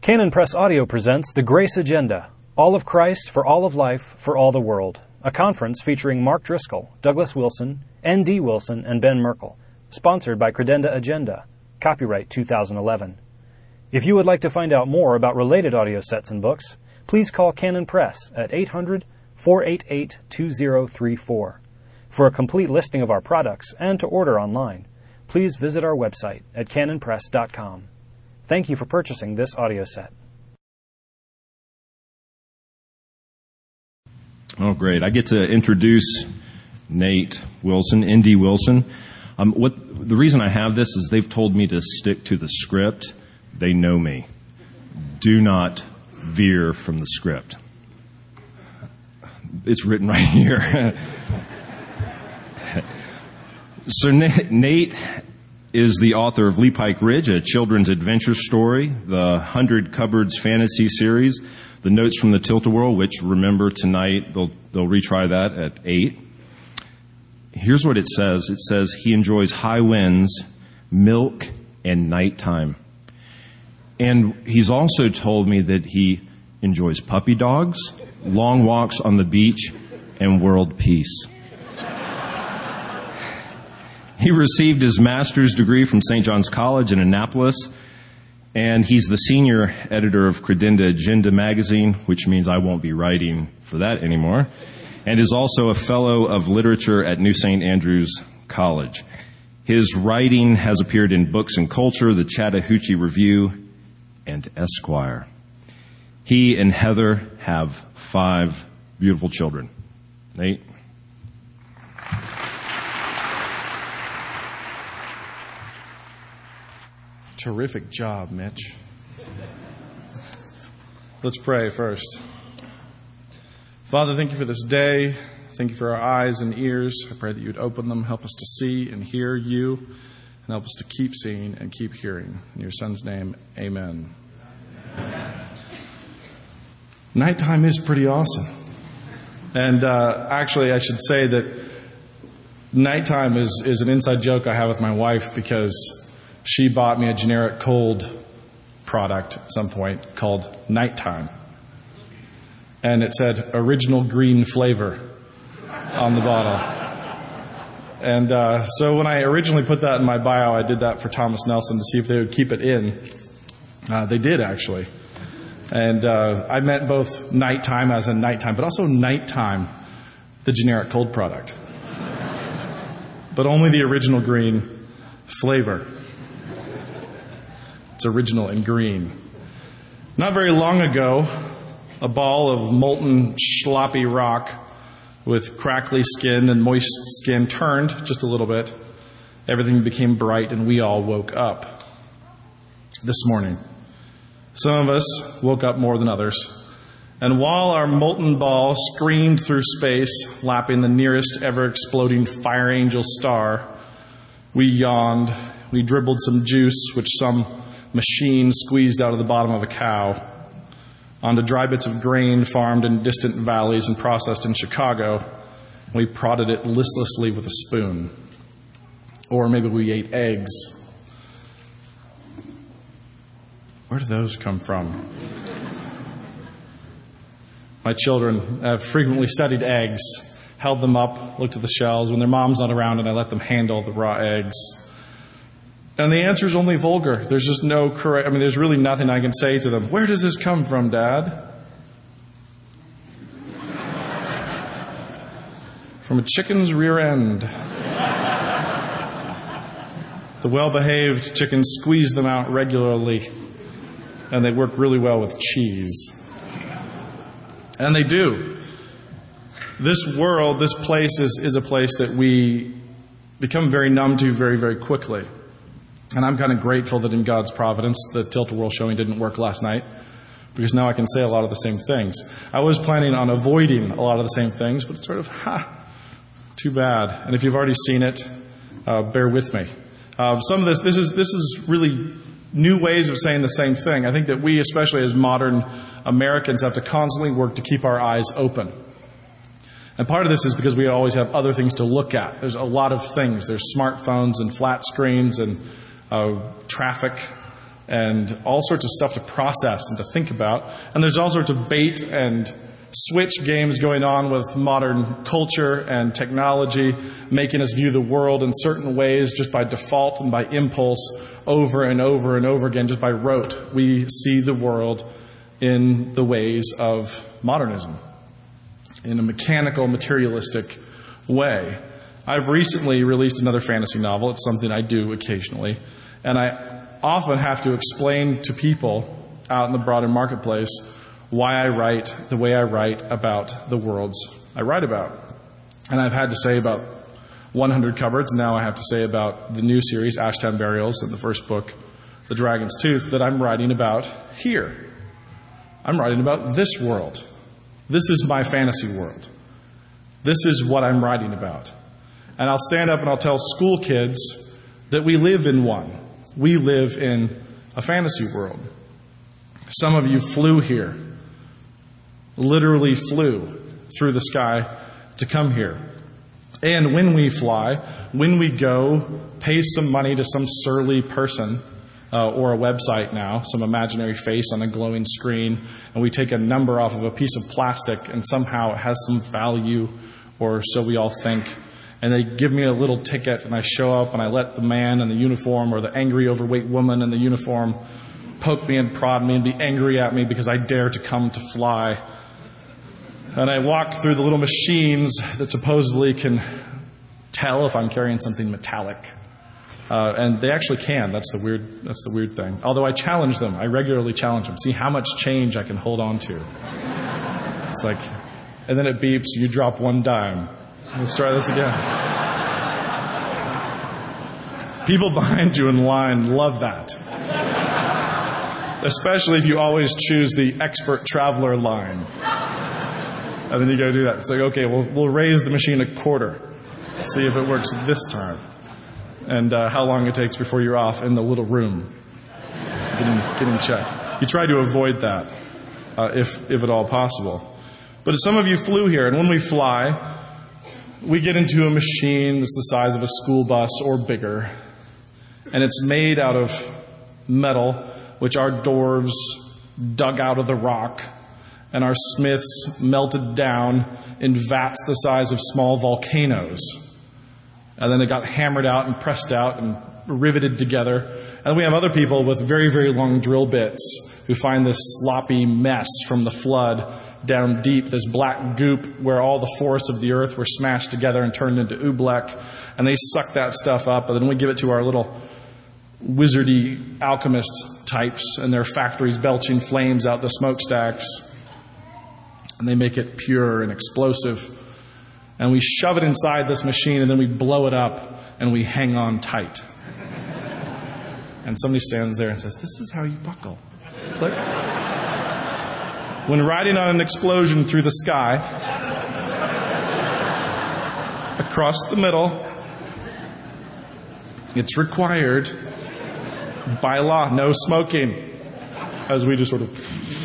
Canon Press Audio presents The Grace Agenda, All of Christ for All of Life for All the World, a conference featuring Mark Driscoll, Douglas Wilson, N.D. Wilson, and Ben Merkle, sponsored by Credenda Agenda, copyright 2011. If you would like to find out more about related audio sets and books, please call Canon Press at 800-488-2034. For a complete listing of our products and to order online, please visit our website at canonpress.com. Thank you for purchasing this audio set. Oh, great. I get to introduce Nate Wilson, N.D. Wilson. The reason I have this is they've told me to stick to the script. They know me. Do not veer from the script. It's written right here. So Nate is the author of Lee Pike Ridge, a children's adventure story, the 100 Cupboards fantasy series, the Notes from the Tilt-A-Whirl, which, remember, tonight they'll retry that at 8. Here's what it says. It says he enjoys high winds, milk, and nighttime. And he's also told me that he enjoys puppy dogs, long walks on the beach, and world peace. He received his master's degree from St. John's College in Annapolis, and he's the senior editor of Credenda Agenda magazine, which means I won't be writing for that anymore, and is also a fellow of literature at New St. Andrews College. His writing has appeared in Books and Culture, the Chattahoochee Review, and Esquire. He and Heather have 5 beautiful children. Nate? Terrific job, Mitch. Let's pray first. Father, thank you for this day. Thank you for our eyes and ears. I pray that you would open them, help us to see and hear you, and help us to keep seeing and keep hearing. In your Son's name, amen. Nighttime is pretty awesome. And actually, I should say that nighttime is an inside joke I have with my wife because she bought me a generic cold product at some point called Nighttime. And it said original green flavor on the bottle. And so when I originally put that in my bio, I did that for Thomas Nelson to see if they would keep it in. They did, actually. And I meant both nighttime as in nighttime, but also nighttime, the generic cold product. But only the original green flavor. It's original and green. Not very long ago, a ball of molten, sloppy rock with crackly skin and moist skin turned just a little bit. Everything became bright and we all woke up this morning. Some of us woke up more than others. And while our molten ball screamed through space, lapping the nearest ever-exploding fire angel star, we yawned. We dribbled some juice, which some machine squeezed out of the bottom of a cow, onto dry bits of grain farmed in distant valleys and processed in Chicago. We prodded it listlessly with a spoon. Or maybe we ate eggs. Where do those come from? My children have frequently studied eggs, held them up, looked at the shells when their mom's not around, and I let them handle the raw eggs. And the answer is only vulgar. There's just no correct, there's really nothing I can say to them. Where does this come from, Dad? From a chicken's rear end. The well-behaved chickens squeeze them out regularly, and they work really well with cheese. And they do. This world, this place is a place that we become very numb to very, very quickly. And I'm kind of grateful that in God's providence, the Tilt-A-Whirl showing didn't work last night, because now I can say a lot of the same things. I was planning on avoiding a lot of the same things, but it's sort of, too bad. And if you've already seen it, bear with me. Some of this is really new ways of saying the same thing. I think that we, especially as modern Americans, have to constantly work to keep our eyes open. And part of this is because we always have other things to look at. There's a lot of things. There's smartphones and flat screens and traffic and all sorts of stuff to process and to think about. And there's all sorts of bait and switch games going on with modern culture and technology, making us view the world in certain ways just by default and by impulse over and over and over again, just by rote. We see the world in the ways of modernism, in a mechanical, materialistic way. I've recently released another fantasy novel. It's something I do occasionally. And I often have to explain to people out in the broader marketplace why I write the way I write about the worlds I write about. And I've had to say about 100 Cupboards, and now I have to say about the new series, Ashtown Burials, and the first book, The Dragon's Tooth, that I'm writing about here. I'm writing about this world. This is my fantasy world. This is what I'm writing about. And I'll stand up and I'll tell school kids that we live in one. We live in a fantasy world. Some of you flew here, literally flew through the sky to come here. And when we fly, when we go, pay some money to some surly person or a website now, some imaginary face on a glowing screen, and we take a number off of a piece of plastic and somehow it has some value, or so we all think. And they give me a little ticket and I show up and I let the man in the uniform or the angry overweight woman in the uniform poke me and prod me and be angry at me because I dare to come to fly. And I walk through the little machines that supposedly can tell if I'm carrying something metallic. And they actually can. That's the weird thing. Although I challenge them. I regularly challenge them. See how much change I can hold on to. It's like, and then it beeps, you drop one dime. Let's try this again. People behind you in line love that. Especially if you always choose the expert traveler line. And then you go do that. It's like, okay, we'll raise the machine a quarter. See if it works this time. And how long it takes before you're off in the little room getting checked. You try to avoid that if at all possible. But some of you flew here, and when we fly, we get into a machine that's the size of a school bus or bigger. And it's made out of metal, which our dwarves dug out of the rock, and our smiths melted down in vats the size of small volcanoes. And then it got hammered out and pressed out and riveted together. And we have other people with very, very long drill bits who find this sloppy mess from the flood down deep, this black goop where all the forests of the earth were smashed together and turned into oobleck. And they suck that stuff up, and then we give it to our little wizardy alchemist types and their factories belching flames out the smokestacks. And they make it pure and explosive. And we shove it inside this machine, and then we blow it up, and we hang on tight. And somebody stands there and says, "This is how you buckle." It's like, when riding on an explosion through the sky, across the middle, it's required by law, no smoking. As we just sort of,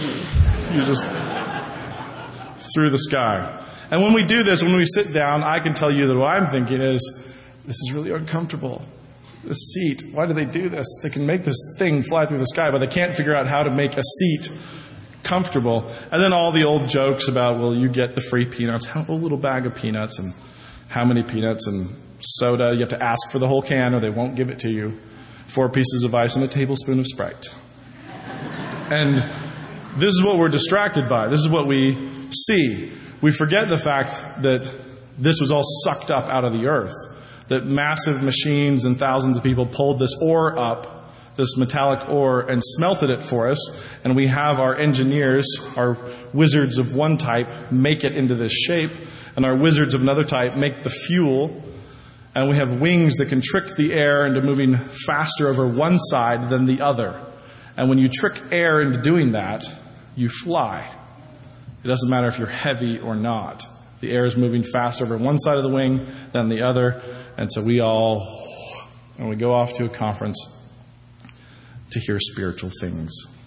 through the sky. And when we do this, when we sit down, I can tell you that what I'm thinking is, this is really uncomfortable. This seat, why do they do this? They can make this thing fly through the sky, but they can't figure out how to make a seat comfortable. And then all the old jokes about, well, you get the free peanuts, a little bag of peanuts, and how many peanuts, and soda. You have to ask for the whole can or they won't give it to you. 4 pieces of ice and a tablespoon of Sprite. And this is what we're distracted by. This is what we see. We forget the fact that this was all sucked up out of the earth. That massive machines and thousands of people pulled this ore up, this metallic ore, and smelted it for us. And we have our engineers, our wizards of one type, make it into this shape. And our wizards of another type make the fuel. And we have wings that can trick the air into moving faster over one side than the other. And when you trick air into doing that, you fly. It doesn't matter if you're heavy or not. The air is moving faster over one side of the wing than the other. And so we go off to a conference to hear spiritual things.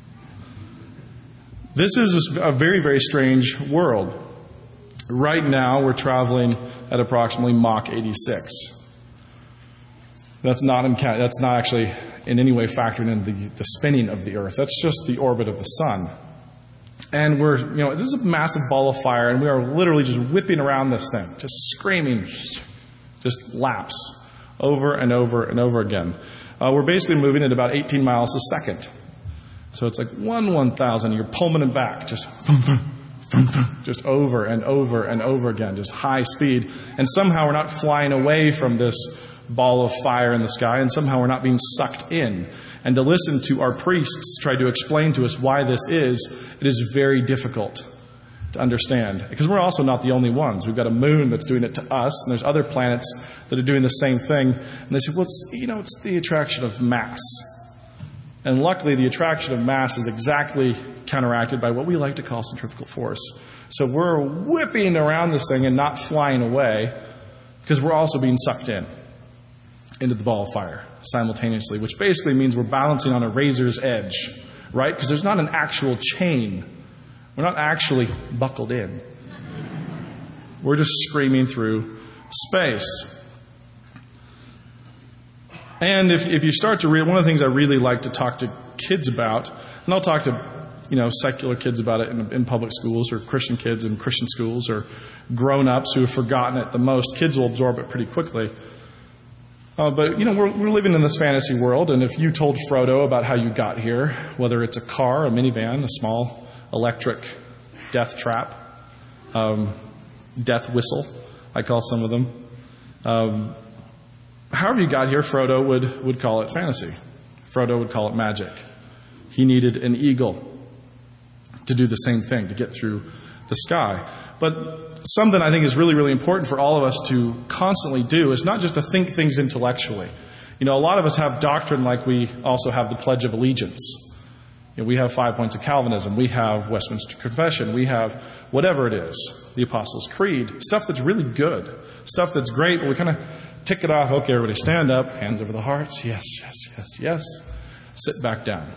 This is a very, very strange world. Right now, we're traveling at approximately Mach 86. That's not actually in any way factoring in the spinning of the earth. That's just the orbit of the sun. And this is a massive ball of fire, and we are literally just whipping around this thing, just screaming, just laps over and over and over again. We're basically moving at about 18 miles a second. So it's like 1,000, you're pulling back, just just over and over and over again, just high speed. And somehow we're not flying away from this ball of fire in the sky, and somehow we're not being sucked in. And to listen to our priests try to explain to us why this is, it is very difficult to understand. Because we're also not the only ones. We've got a moon that's doing it to us, and there's other planets that are doing the same thing. And they say, well, it's the attraction of mass. And luckily, the attraction of mass is exactly counteracted by what we like to call centrifugal force. So we're whipping around this thing and not flying away, because we're also being sucked into the ball of fire simultaneously, which basically means we're balancing on a razor's edge, right? Because there's not an actual chain. We're not actually buckled in. We're just screaming through space. And if you start to read, one of the things I really like to talk to kids about, and I'll talk to secular kids about it in public schools, or Christian kids in Christian schools, or grown-ups who have forgotten it the most. Kids will absorb it pretty quickly. But we're living in this fantasy world, and if you told Frodo about how you got here, whether it's a car, a minivan, a small electric death trap, death whistle, I call some of them, however you got here, Frodo would call it fantasy. Frodo would call it magic. He needed an eagle to do the same thing, to get through the sky. But something I think is really, really important for all of us to constantly do is not just to think things intellectually. A lot of us have doctrine like we also have the Pledge of Allegiance. We have 5 points of Calvinism. We have Westminster Confession. We have whatever it is, the Apostles' Creed, stuff that's really good, stuff that's great, but we kind of tick it off. Okay, everybody stand up, hands over the hearts. Yes, yes, yes, yes. Sit back down.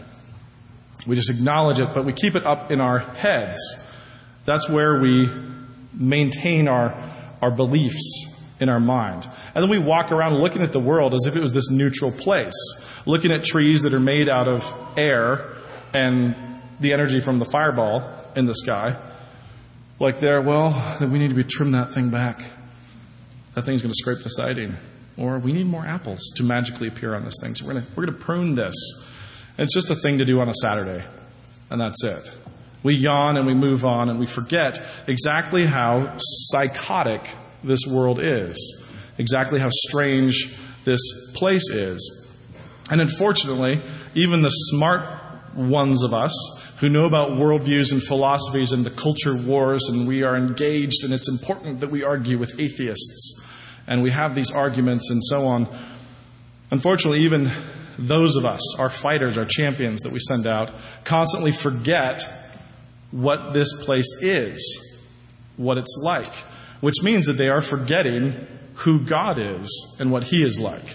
We just acknowledge it, but we keep it up in our heads. That's where we maintain our beliefs in our mind. And then we walk around looking at the world as if it was this neutral place, looking at trees that are made out of air and the energy from the fireball in the sky. Like then we need to trim that thing back. That thing's going to scrape the siding. Or we need more apples to magically appear on this thing. So we're going to prune this. And it's just a thing to do on a Saturday. And that's it. We yawn and we move on and we forget exactly how psychotic this world is. Exactly how strange this place is. And unfortunately, even the smart ones of us who know about worldviews and philosophies and the culture wars, and we are engaged, and it's important that we argue with atheists, and we have these arguments and so on. Unfortunately, even those of us, our fighters, our champions that we send out, constantly forget what this place is, what it's like, which means that they are forgetting who God is and what He is like.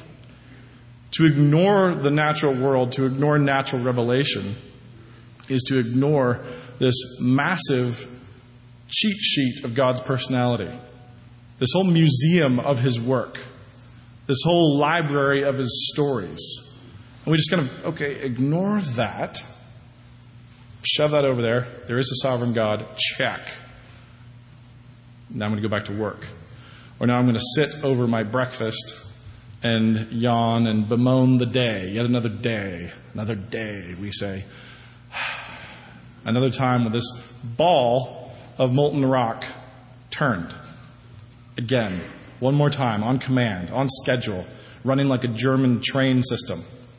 To ignore the natural world, to ignore natural revelation, is to ignore this massive cheat sheet of God's personality, this whole museum of His work, this whole library of His stories. And we just kind of, ignore that, shove that over there. There is a sovereign God, check. Now I'm going to go back to work. Or now I'm going to sit over my breakfast and yawn and bemoan the day. Yet another day, we say. Another time when this ball of molten rock turned. Again, one more time, on command, on schedule, running like a German train system.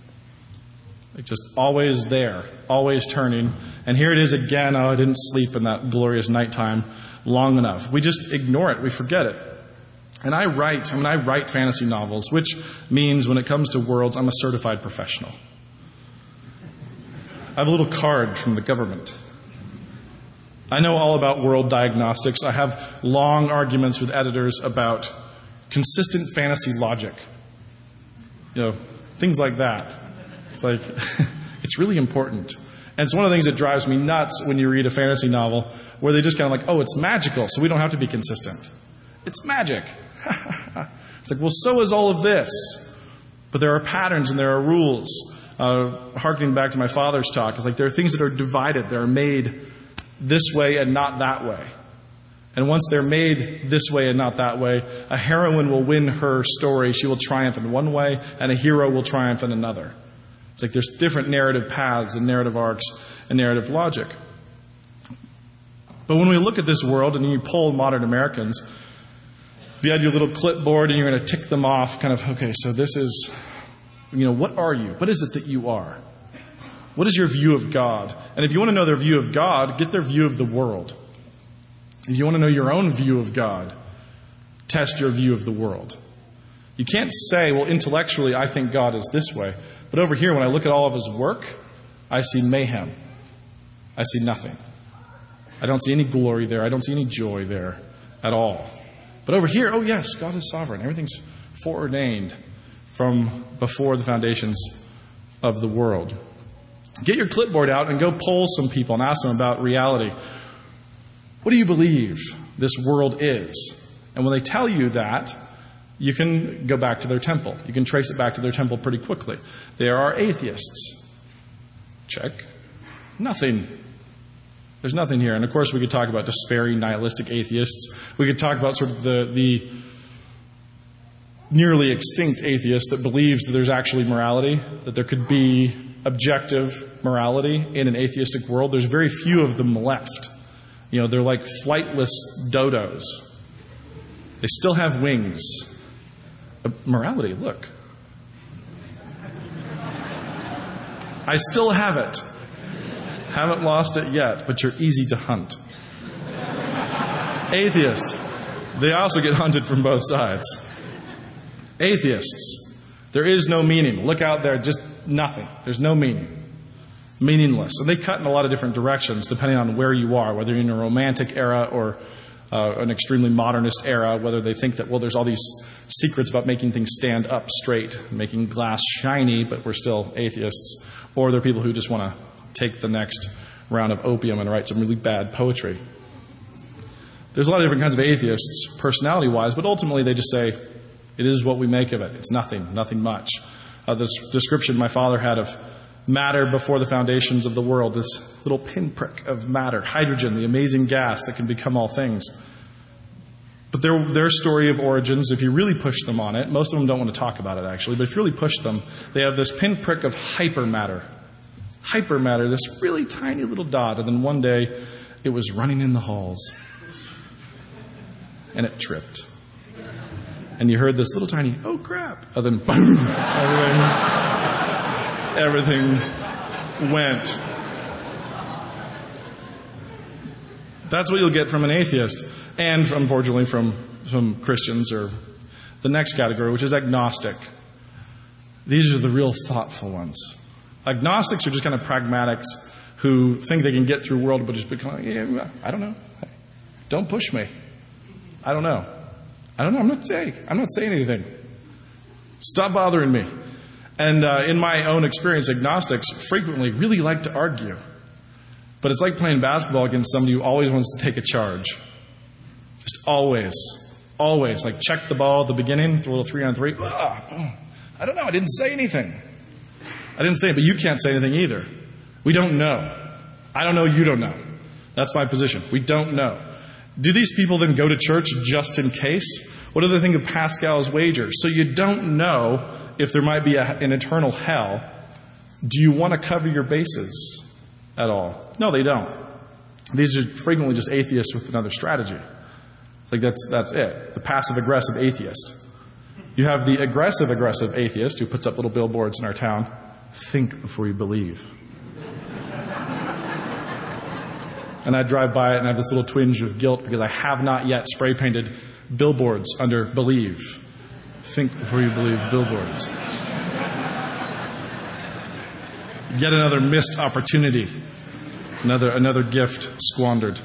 Like just always there, always turning. And here it is again. I didn't sleep in that glorious nighttime long enough. We just ignore it. We forget it. And I write fantasy novels, which means when it comes to worlds, I'm a certified professional. I have a little card from the government. I know all about world diagnostics. I have long arguments with editors about consistent fantasy logic. Things like that. It's like, it's really important. And it's one of the things that drives me nuts when you read a fantasy novel where they just kind of like, it's magical, so we don't have to be consistent. It's magic. It's like, well, so is all of this. But there are patterns and there are rules. Harkening back to my father's talk, it's like there are things that are divided. They're made this way and not that way. And once they're made this way and not that way, a heroine will win her story. She will triumph in one way, and a hero will triumph in another. It's like there's different narrative paths and narrative arcs and narrative logic. But when we look at this world and you poll modern Americans, if you had your little clipboard and you're going to tick them off, kind of, okay, so this is, what are you? What is it that you are? What is your view of God? And if you want to know their view of God, get their view of the world. If you want to know your own view of God, test your view of the world. You can't say, well, intellectually, I think God is this way. But over here, when I look at all of his work, I see mayhem. I see nothing. I don't see any glory there. I don't see any joy there at all. But over here, oh yes, God is sovereign. Everything's foreordained from before the foundations of the world. Get your clipboard out and go poll some people and ask them about reality. What do you believe this world is? And when they tell you that, you can go back to their temple. You can trace it back to their temple pretty quickly. There are atheists. Check. Nothing. There's nothing here. And of course we could talk about despairing, nihilistic atheists. We could talk about sort of the nearly extinct atheist that believes that there's actually morality, that there could be objective morality in an atheistic world. There's very few of them left. They're like flightless dodos. They still have wings. Morality, look. I still have it. Haven't lost it yet, but you're easy to hunt. Atheists, they also get hunted from both sides. Atheists, there is no meaning. Look out there, just nothing. There's no meaning. Meaningless. And they cut in a lot of different directions depending on where you are, whether you're in a romantic era or an extremely modernist era, whether they think that, there's all these secrets about making things stand up straight, making glass shiny, but we're still atheists, or they're people who just want to take the next round of opium and write some really bad poetry. There's a lot of different kinds of atheists, personality-wise, but ultimately they just say, it is what we make of it. It's nothing much. This description my father had of matter before the foundations of the world, this little pinprick of matter, hydrogen, the amazing gas that can become all things. But their story of origins, if you really push them on it, most of them don't want to talk about it actually, but if you really push them, they have this pinprick of hypermatter. Hypermatter, this really tiny little dot, and then one day it was running in the halls and it tripped. And you heard this little tiny, oh crap, and then boom, everything went. That's what you'll get from an atheist. And unfortunately from some Christians, or the next category, which is agnostic. These are the real thoughtful ones. Agnostics are just kind of pragmatics who think they can get through the world, but just become, I don't know. Don't push me. I don't know. I'm not saying anything. Stop bothering me. And in my own experience, agnostics frequently really like to argue. But it's like playing basketball against somebody who always wants to take a charge. Just always. Always. Like check the ball at the beginning, the little 3-on-3. I don't know. I didn't say anything. I didn't say it, but you can't say anything either. We don't know. I don't know. You don't know. That's my position. We don't know. Do these people then go to church just in case? What do they think of Pascal's wager? So you don't know if there might be an eternal hell. Do you want to cover your bases at all? No, they don't. These are frequently just atheists with another strategy. It's like that's it. The passive-aggressive atheist. You have the aggressive atheist who puts up little billboards in our town. Think before you believe. And I drive by it and I have this little twinge of guilt because I have not yet spray-painted billboards under believe. Think before you believe billboards. Yet another missed opportunity. Another gift squandered.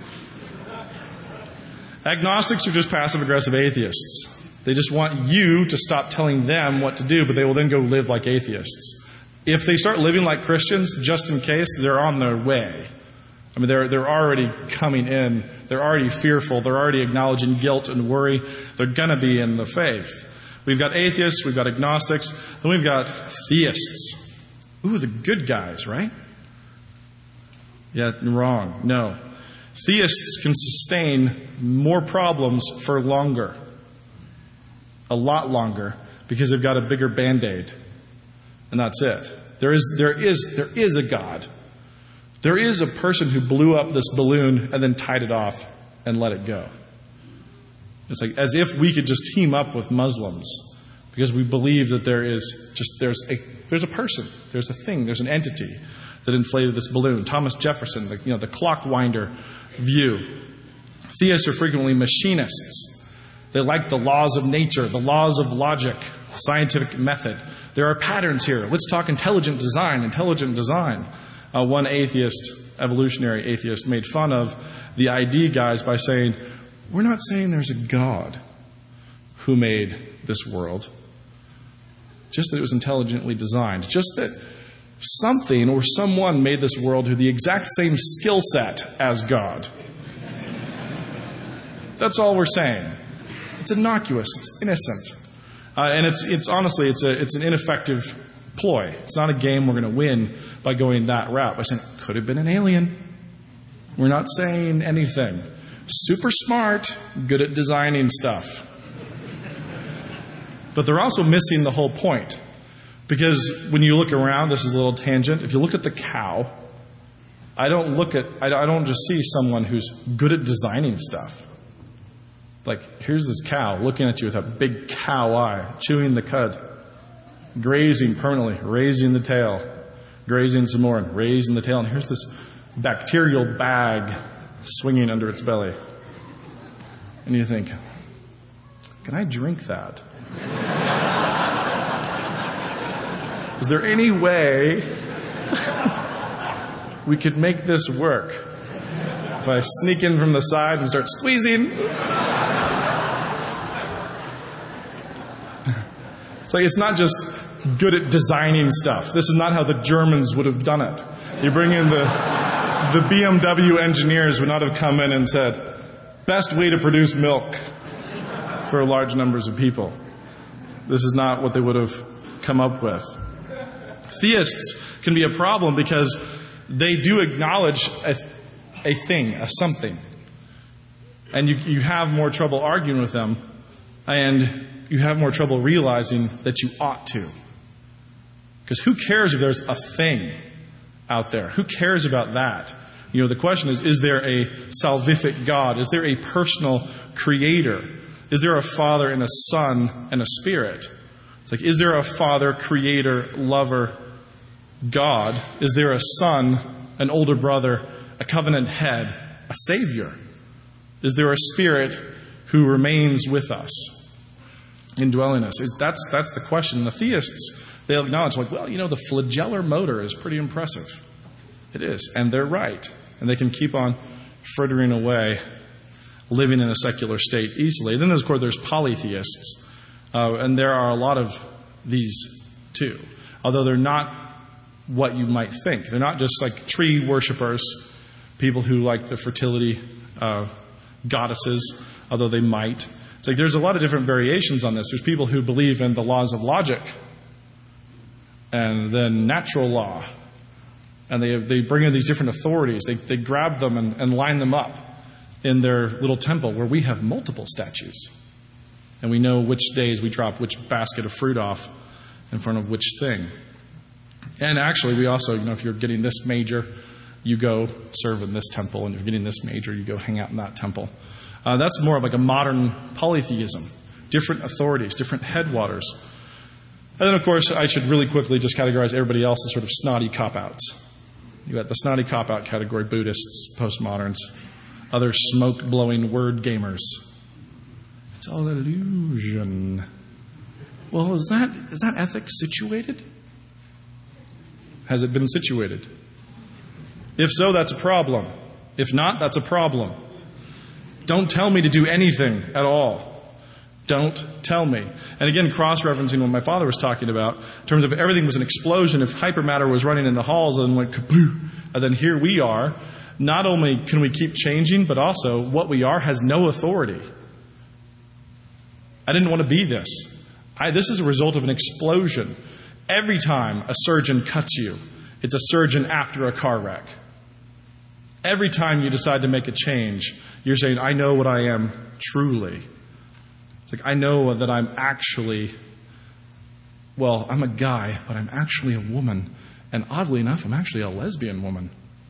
Agnostics are just passive-aggressive atheists. They just want you to stop telling them what to do, but they will then go live like atheists. If they start living like Christians, just in case, they're on their way. I mean, they're already coming in. They're already fearful. They're already acknowledging guilt and worry. They're going to be in the faith. We've got atheists. We've got agnostics. And we've got theists. Ooh, the good guys, right? Yeah, wrong. No. Theists can sustain more problems for longer. A lot longer, because they've got a bigger Band-Aid. And that's it. There is a God. There is a person who blew up this balloon and then tied it off and let it go. It's like as if we could just team up with Muslims because we believe that there's a person, there's a thing, there's an entity that inflated this balloon. Thomas Jefferson, the clockwinder view. Theists are frequently machinists. They like the laws of nature, the laws of logic, the scientific method. There are patterns here. Let's talk intelligent design. One evolutionary atheist, made fun of the ID guys by saying, we're not saying there's a God who made this world, just that it was intelligently designed, just that something or someone made this world with the exact same skill set as God. That's all we're saying. It's innocuous. It's innocent. And it's honestly, it's an ineffective ploy. It's not a game we're going to win by going that route. By saying, could have been an alien. We're not saying anything. Super smart, good at designing stuff. But they're also missing the whole point. Because when you look around, this is a little tangent. If you look at the cow, I don't just see someone who's good at designing stuff. Like, here's this cow looking at you with a big cow eye, chewing the cud, grazing permanently, raising the tail, grazing some more, and raising the tail. And here's this bacterial bag swinging under its belly. And you think, can I drink that? Is there any way we could make this work? If I sneak in from the side and start squeezing. It's like, it's not just good at designing stuff. This is not how the Germans would have done it. You bring in the BMW engineers would not have come in and said, best way to produce milk for large numbers of people. This is not what they would have come up with. Theists can be a problem because they do acknowledge a thing, a something. And you have more trouble arguing with them, and you have more trouble realizing that you ought to. Because who cares if there's a thing out there? Who cares about that? The question is there a salvific God? Is there a personal creator? Is there a Father and a Son and a Spirit? It's like, is there a Father, creator, lover, God? Is there a Son, an older brother, a covenant head, a Savior? Is there a Spirit who remains with us, indwelling us? That's the question. The theists, they'll acknowledge, the flagellar motor is pretty impressive. It is, and they're right. And they can keep on frittering away, living in a secular state easily. Then, of course, there's polytheists. And there are a lot of these, too. Although they're not what you might think. They're not just like tree worshipers, people who like the fertility goddesses, although they might. It's like there's a lot of different variations on this. There's people who believe in the laws of logic and then natural law. And they bring in these different authorities. They grab them and line them up in their little temple where we have multiple statues. And we know which days we drop which basket of fruit off in front of which thing. And actually, we also, if you're getting this major, you go serve in this temple. And if you're getting this major, you go hang out in that temple. That's more of like a modern polytheism. Different authorities, different headwaters. And then, of course, I should really quickly just categorize everybody else as sort of snotty cop-outs. You got the snotty cop-out category, Buddhists, postmoderns, other smoke-blowing word gamers. It's all illusion. Well, is that ethics situated? Has it been situated? If so, that's a problem. If not, that's a problem. Don't tell me to do anything at all. Don't tell me. And again, cross-referencing what my father was talking about, in terms of if everything was an explosion, if hypermatter was running in the halls and went kaboo, and then here we are, not only can we keep changing, but also what we are has no authority. I didn't want to be this. This is a result of an explosion. Every time a surgeon cuts you, it's a surgeon after a car wreck. Every time you decide to make a change, you're saying, I know what I am truly. It's like, I know that I'm actually, well, I'm a guy, but I'm actually a woman. And oddly enough, I'm actually a lesbian woman.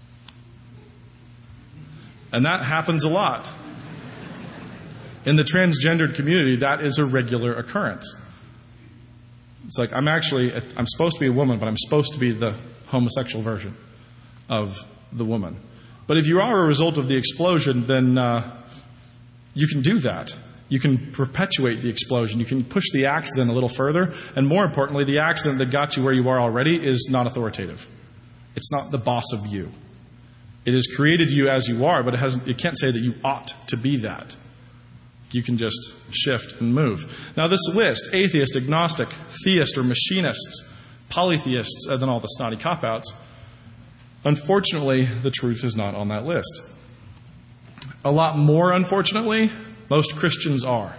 And that happens a lot. In the transgendered community, that is a regular occurrence. It's like, I'm supposed to be a woman, but I'm supposed to be the homosexual version of the woman. But if you are a result of the explosion, then you can do that. You can perpetuate the explosion. You can push the accident a little further. And more importantly, the accident that got you where you are already is not authoritative. It's not the boss of you. It has created you as you are, but it can't say that you ought to be that. You can just shift and move. Now this list, atheist, agnostic, theist or machinists, polytheists, and then all the snotty cop-outs, unfortunately, the truth is not on that list. A lot more, unfortunately, most Christians are.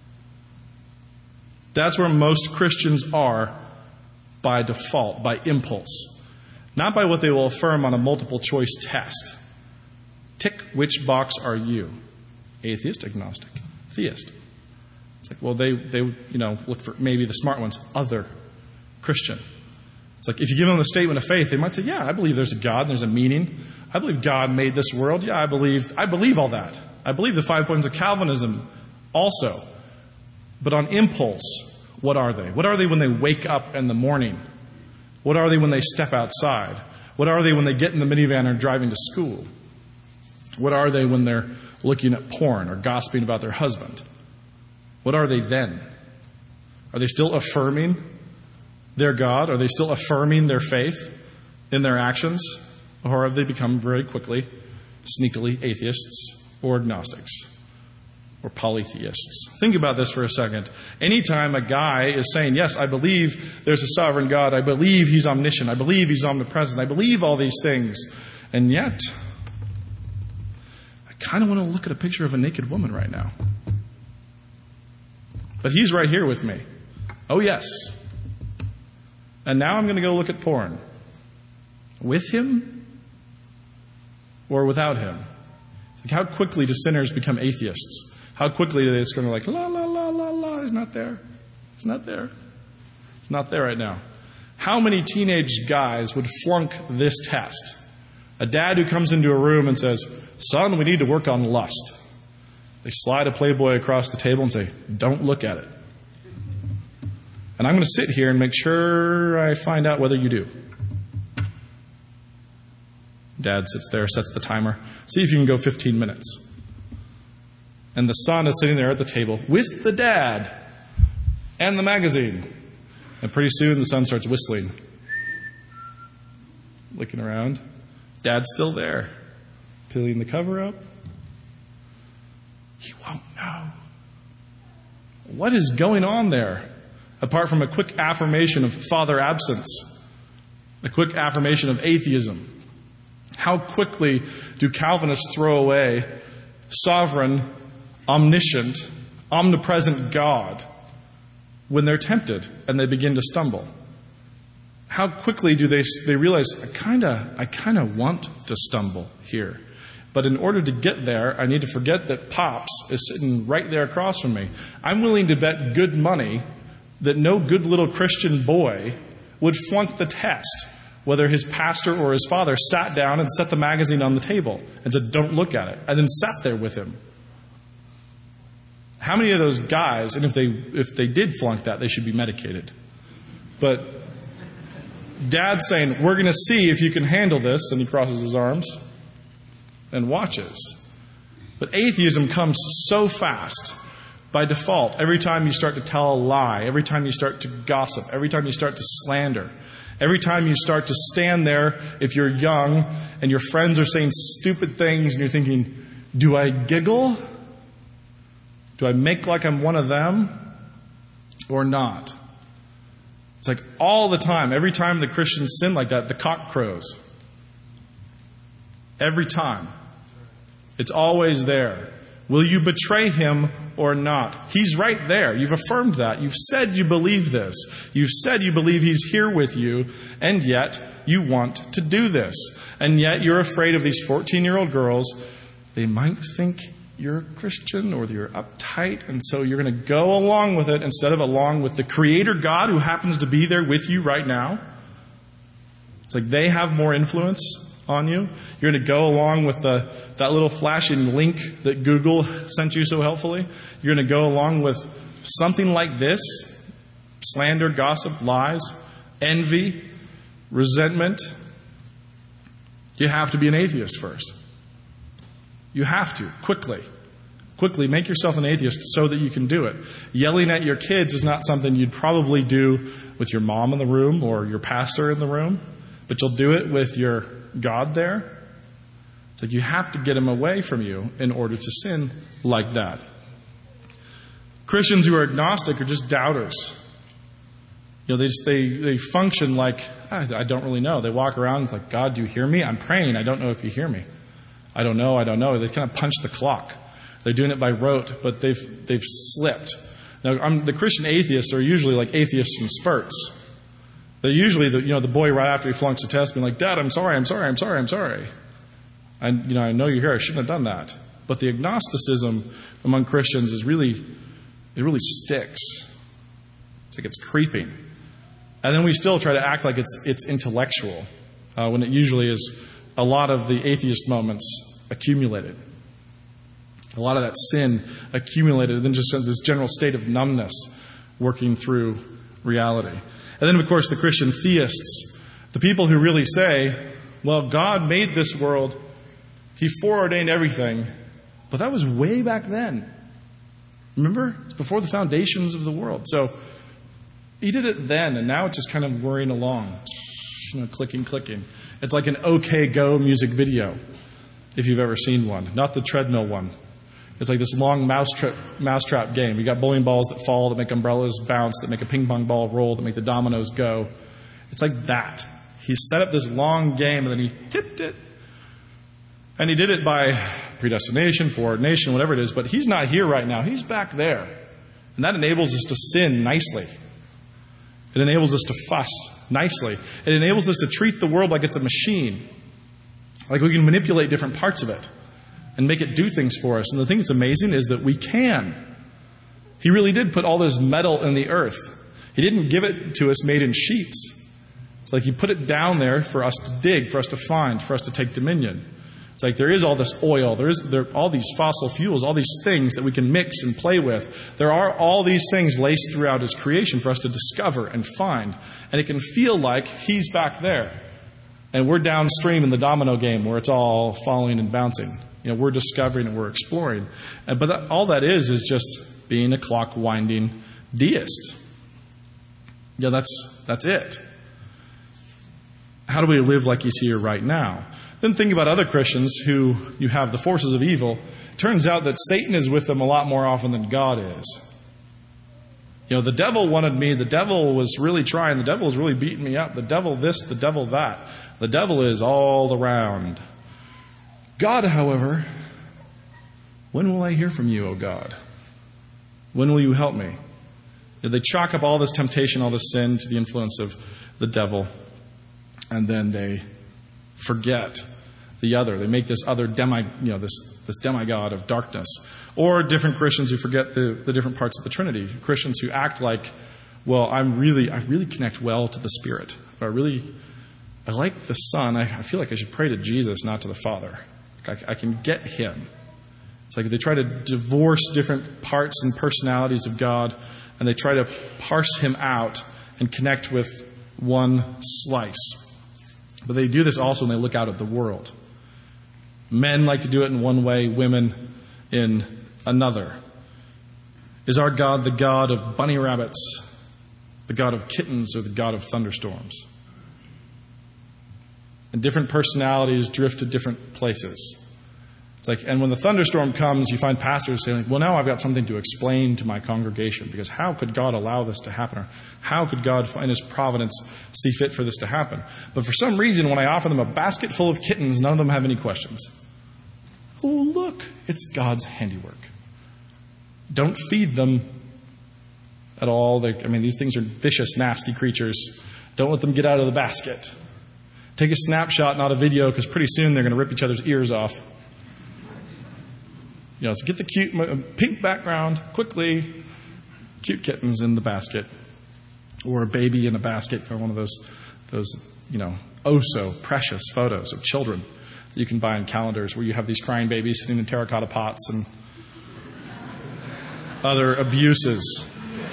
That's where most Christians are by default, by impulse. Not by what they will affirm on a multiple choice test. Tick, which box are you? Atheist, agnostic, theist. It's like, well, they look for maybe the smart ones, other Christian. It's like, if you give them a statement of faith, they might say, yeah, I believe there's a God and there's a meaning. I believe God made this world. Yeah, I believe all that. I believe the 5 points of Calvinism also. But on impulse, what are they? What are they when they wake up in the morning? What are they when they step outside? What are they when they get in the minivan or driving to school? What are they when they're looking at porn or gossiping about their husband? What are they then? Are they still affirming their God? Are they still affirming their faith in their actions? Or have they become very quickly, sneakily atheists or agnostics or polytheists? Think about this for a second. Anytime a guy is saying, yes, I believe there's a sovereign God, I believe he's omniscient, I believe he's omnipresent, I believe all these things, and yet I kind of want to look at a picture of a naked woman right now. But he's right here with me. Oh, yes. And now I'm going to go look at porn. With him or without him? Like, how quickly do sinners become atheists? How quickly do they just go like, la, la, la, la, la, he's not there. He's not there. He's not there right now. How many teenage guys would flunk this test? A dad who comes into a room and says, son, we need to work on lust. They slide a Playboy across the table and say, don't look at it. And I'm going to sit here and make sure I find out whether you do. Dad sits there, sets the timer. See if you can go 15 minutes. And the son is sitting there at the table with the dad and the magazine. And pretty soon the son starts whistling. Looking around. Dad's still there. Peeling the cover up. He won't know. What is going on there? Apart from a quick affirmation of father absence. A quick affirmation of atheism. How quickly do Calvinists throw away sovereign, omniscient, omnipresent God when they're tempted and they begin to stumble? How quickly do they realize, I kind of want to stumble here. But in order to get there, I need to forget that Pops is sitting right there across from me. I'm willing to bet good money that no good little Christian boy would flunk the test, whether his pastor or his father sat down and set the magazine on the table and said, don't look at it, and then sat there with him. How many of those guys, and if they did flunk that, they should be medicated. But Dad's saying, we're going to see if you can handle this, and he crosses his arms and watches. But atheism comes so fast by default. Every time you start to tell a lie, every time you start to gossip, every time you start to slander, every time you start to stand there, if you're young and your friends are saying stupid things and you're thinking, do I giggle? Do I make like I'm one of them or not? It's like all the time, every time the Christians sin like that, the cock crows. Every time. It's always there. Will you betray him or not. He's right there. You've affirmed that. You've said you believe this. You've said you believe He's here with you, and yet you want to do this. And yet you're afraid of these 14-year-old girls. They might think you're a Christian or you're uptight, and so you're going to go along with it instead of along with the Creator God who happens to be there with you right now. It's like they have more influence on you. You're going to go along with that little flashing link that Google sent you so helpfully. You're going to go along with something like this: slander, gossip, lies, envy, resentment. You have to be an atheist first. You have to, quickly. Quickly make yourself an atheist so that you can do it. Yelling at your kids is not something you'd probably do with your mom in the room or your pastor in the room, but you'll do it with your God there. It's like you have to get Him away from you in order to sin like that. Christians who are agnostic are just doubters. You know, they function like, I don't really know. They walk around, it's like, God, do you hear me? I'm praying. I don't know if you hear me. I don't know. They kind of punch the clock. They're doing it by rote, but they've slipped. Now, the Christian atheists are usually like atheists in spurts. They're usually the boy right after he flunks a test being like, Dad, I'm sorry. I know you're here. I shouldn't have done that. But the agnosticism among Christians it really sticks. It's like it's creeping. And then we still try to act like it's intellectual, when it usually is a lot of the atheist moments accumulated. A lot of that sin accumulated, and then just this general state of numbness working through reality. And then, of course, the Christian theists, the people who really say, well, God made this world, He foreordained everything, but that was way back then. Remember? It's before the foundations of the world. So He did it then, and now it's just kind of whirring along. Clicking. It's like an OK Go music video, if you've ever seen one. Not the treadmill one. It's like this long mousetrap game. You got bowling balls that fall, that make umbrellas bounce, that make a ping pong ball roll, that make the dominoes go. It's like that. He set up this long game, and then He tipped it. And He did it by predestination, foreordination, whatever it is. But He's not here right now. He's back there. And that enables us to sin nicely. It enables us to fuss nicely. It enables us to treat the world like it's a machine. Like we can manipulate different parts of it and make it do things for us. And the thing that's amazing is that we can. He really did put all this metal in the earth. He didn't give it to us made in sheets. It's like He put it down there for us to dig, for us to find, for us to take dominion. It's like there is all this oil, there are all these fossil fuels, all these things that we can mix and play with. There are all these things laced throughout His creation for us to discover and find. And it can feel like He's back there. And we're downstream in the domino game where it's all falling and bouncing. We're discovering and we're exploring. But all that is just being a clock-winding deist. That's it. How do we live like He's here right now? Then think about other Christians who you have the forces of evil. It turns out that Satan is with them a lot more often than God is. The devil wanted me. The devil was really trying. The devil was really beating me up. The devil this, the devil that. The devil is all around. God, however, when will I hear from you, O God? When will you help me? They chalk up all this temptation, all this sin to the influence of the devil. And then they forget the other. They make this other this demigod of darkness. Or different Christians who forget the different parts of the Trinity. Christians who act like, well, I really connect well to the Spirit. I like the Son. I feel like I should pray to Jesus, not to the Father. I can get Him. It's like they try to divorce different parts and personalities of God, and they try to parse Him out and connect with one slice. But they do this also when they look out at the world. Men like to do it in one way, women in another. Is our God the God of bunny rabbits, the God of kittens, or the God of thunderstorms? And different personalities drift to different places. It's like, and when the thunderstorm comes, you find pastors saying, well, now I've got something to explain to my congregation, because how could God allow this to happen? Or how could God find His providence see fit for this to happen? But for some reason, when I offer them a basket full of kittens, none of them have any questions. Oh, look, it's God's handiwork. Don't feed them at all. These things are vicious, nasty creatures. Don't let them get out of the basket. Take a snapshot, not a video, because pretty soon they're going to rip each other's ears off. So get the cute pink background, quickly. Cute kittens in the basket. Or a baby in a basket, or one of those oh so precious photos of children that you can buy in calendars where you have these crying babies sitting in terracotta pots and other abuses.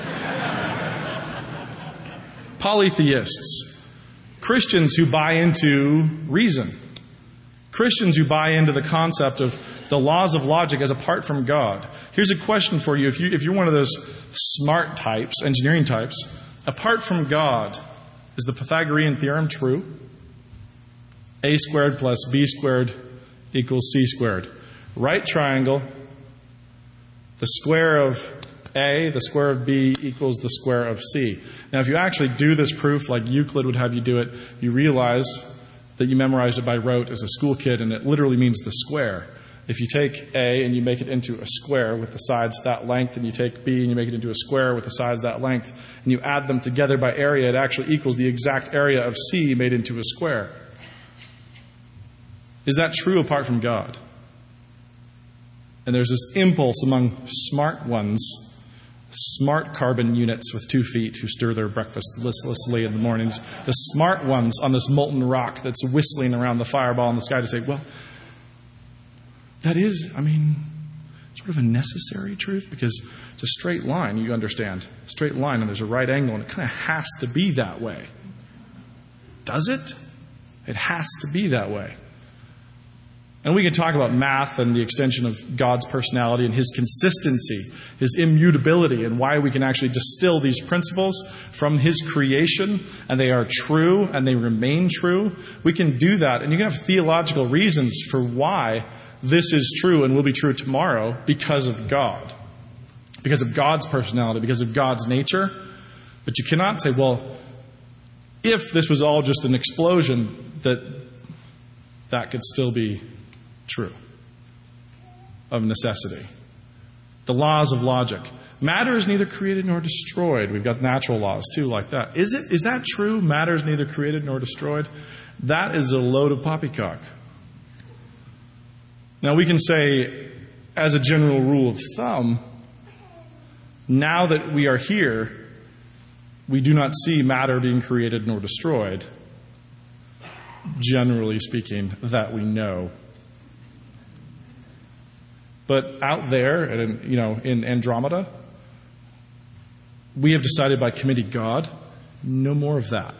Polytheists. Christians who buy into reason. Christians who buy into the concept of the laws of logic as apart from God. Here's a question for you. If you're one of those smart types, engineering types, apart from God, is the Pythagorean theorem true? A squared plus B squared equals C squared. Right triangle, the square of A, the square of B equals the square of C. Now, if you actually do this proof like Euclid would have you do it, you realize that you memorized it by rote as a school kid, and it literally means the square. If you take A and you make it into a square with the sides that length, and you take B and you make it into a square with the sides that length, and you add them together by area, it actually equals the exact area of C made into a square. Is that true apart from God? And there's this impulse among smart ones, smart carbon units with 2 feet who stir their breakfast listlessly in the mornings, the smart ones on this molten rock that's whistling around the fireball in the sky to say, well, that is, sort of a necessary truth, because it's a straight line, you understand. Straight line, and there's a right angle, and it kind of has to be that way. Does it? It has to be that way. And we can talk about math and the extension of God's personality and His consistency, His immutability, and why we can actually distill these principles from His creation, and they are true, and they remain true. We can do that, and you can have theological reasons for why this is true and will be true tomorrow because of God. Because of God's personality, because of God's nature. But you cannot say, well, if this was all just an explosion, that could still be true of necessity. The laws of logic. Matter is neither created nor destroyed. We've got natural laws too like that. Is that true? Matter is neither created nor destroyed? That is a load of poppycock. Now we can say, as a general rule of thumb, now that we are here, we do not see matter being created nor destroyed. Generally speaking, that we know. But out there, in Andromeda, we have decided by committee God, no more of that.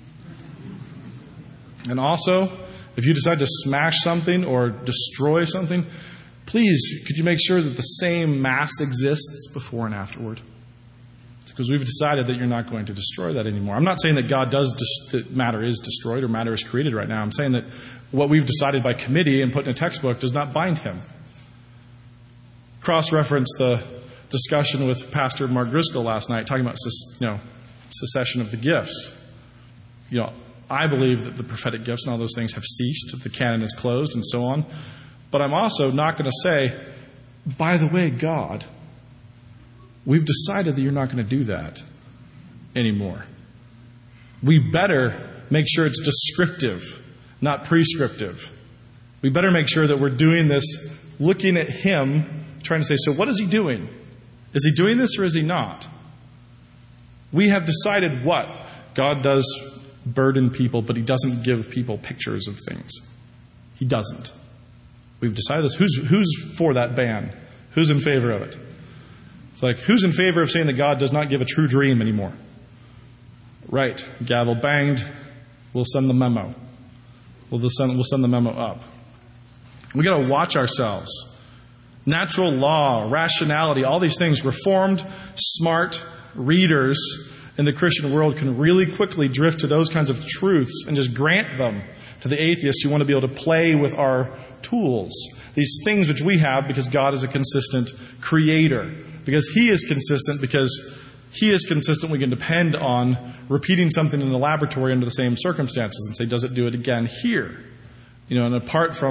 And also, if you decide to smash something or destroy something, please, could you make sure that the same mass exists before and afterward? It's because we've decided that you're not going to destroy that anymore. I'm not saying that that matter is destroyed or matter is created right now. I'm saying that what we've decided by committee and put in a textbook does not bind Him. Cross-reference the discussion with Pastor Mark Driscoll last night, talking about secession of the gifts. I believe that the prophetic gifts and all those things have ceased, the canon is closed, and so on. But I'm also not going to say, by the way, God, we've decided that you're not going to do that anymore. We better make sure it's descriptive, not prescriptive. We better make sure that we're doing this looking at Him, trying to say, so what is He doing? Is He doing this or is He not? We have decided what? God does burden people, but He doesn't give people pictures of things. He doesn't. We've decided this. Who's for that ban? Who's in favor of it? It's like, who's in favor of saying that God does not give a true dream anymore? Right. Gavel banged. We'll send the memo. We'll send the memo up. We got to watch ourselves. Natural law, rationality, all these things, reformed, smart readers in the Christian world can really quickly drift to those kinds of truths and just grant them to the atheists who want to be able to play with our tools. These things which we have because God is a consistent creator. Because He is consistent, we can depend on repeating something in the laboratory under the same circumstances and say, does it do it again here? And apart from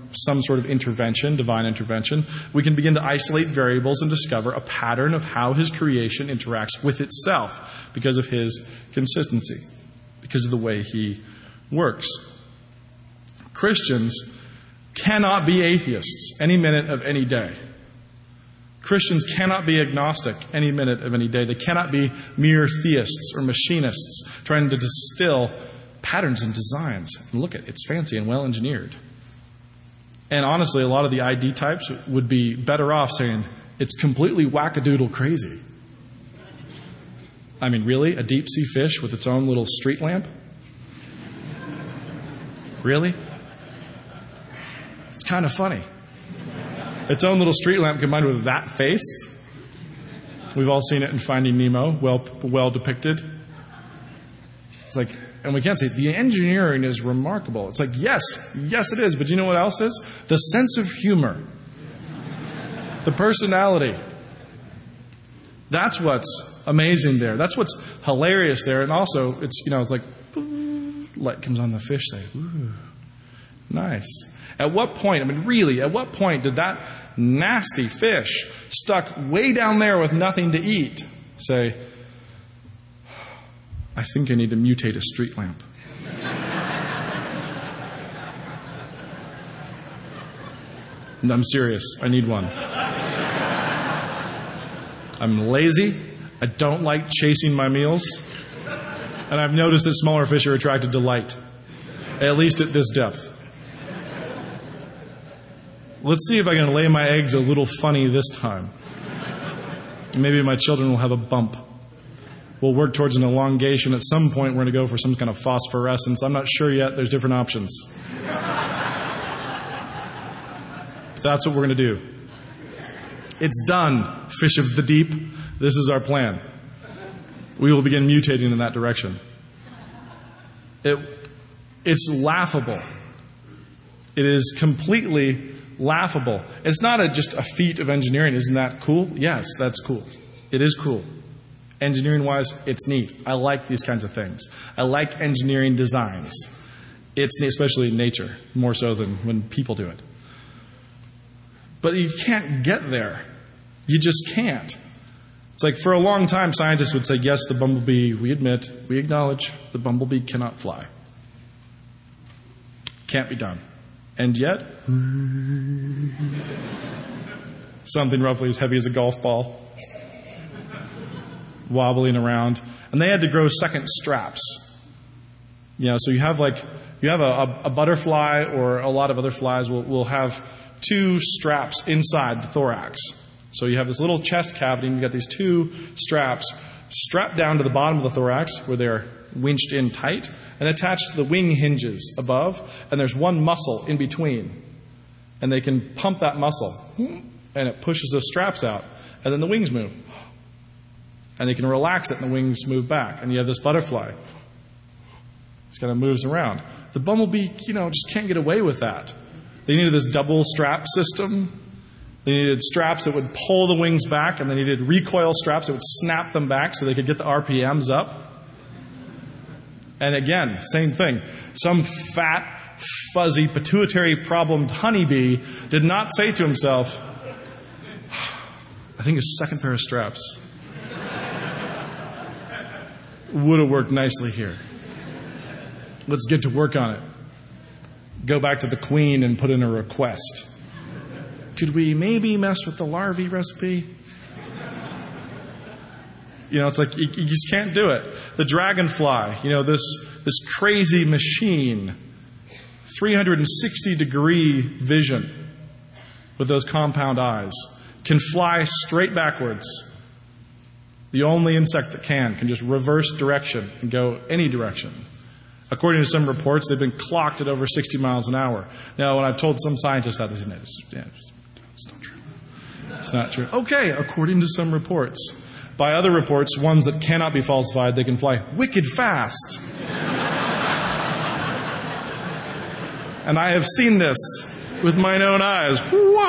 some sort of intervention, divine intervention, we can begin to isolate variables and discover a pattern of how his creation interacts with itself because of his consistency, because of the way he works. Christians cannot be atheists any minute of any day. Christians cannot be agnostic any minute of any day. They cannot be mere theists or machinists trying to distill patterns and designs. And look at it's fancy and well engineered. And honestly, a lot of the ID types would be better off saying it's completely wackadoodle crazy. I mean, really? A deep sea fish with its own little street lamp? Really? It's kind of funny. Its own little street lamp combined with that face. We've all seen it in Finding Nemo, well depicted. It's like, and we can't say, the engineering is remarkable. It's like, yes it is, but you know what else is? The sense of humor. The personality. That's what's amazing there. That's what's hilarious there. And also, it's like, light comes on the fish, say, ooh, nice. At what point did that nasty fish stuck way down there with nothing to eat say, I think I need to mutate a street lamp? And I'm serious. I need one. I'm lazy. I don't like chasing my meals. And I've noticed that smaller fish are attracted to light, at least at this depth. Let's see if I can lay my eggs a little funny this time. Maybe my children will have a bump. We'll work towards an elongation. At some point, we're going to go for some kind of phosphorescence. I'm not sure yet. There's different options. That's what we're going to do. It's done, fish of the deep. This is our plan. We will begin mutating in that direction. It's laughable. It is completely laughable. It's not just a feat of engineering. Isn't that cool? Yes, that's cool. It is cool. Engineering-wise, it's neat. I like these kinds of things. I like engineering designs. It's neat, especially in nature, more so than when people do it. But you can't get there. You just can't. It's like for a long time, scientists would say, yes, the bumblebee, we acknowledge, the bumblebee cannot fly. Can't be done. And yet, something roughly as heavy as a golf ball, wobbling around. And they had to grow second straps. So you have a butterfly or a lot of other flies will have two straps inside the thorax. So you have this little chest cavity, and you've got these two straps strapped down to the bottom of the thorax where they're winched in tight and attached to the wing hinges above, and there's one muscle in between. And they can pump that muscle, and it pushes those straps out, and then the wings move. And they can relax it, and the wings move back. And you have this butterfly. It kind of moves around. The bumblebee, just can't get away with that. They needed this double strap system. They needed straps that would pull the wings back, and they needed recoil straps that would snap them back so they could get the RPMs up. And again, same thing. Some fat, fuzzy, pituitary-problemed honeybee did not say to himself, I think a second pair of straps would have worked nicely here. Let's get to work on it. Go back to the queen and put in a request. Could we maybe mess with the larvae recipe? It's like you just can't do it. The dragonfly, this crazy machine, 360-degree vision with those compound eyes, can fly straight backwards. The only insect that can just reverse direction and go any direction. According to some reports, they've been clocked at over 60 miles an hour. Now, when I've told some scientists that, they say, it's not true. It's not true. Okay, according to some reports. By other reports, ones that cannot be falsified, they can fly wicked fast. And I have seen this with mine own eyes.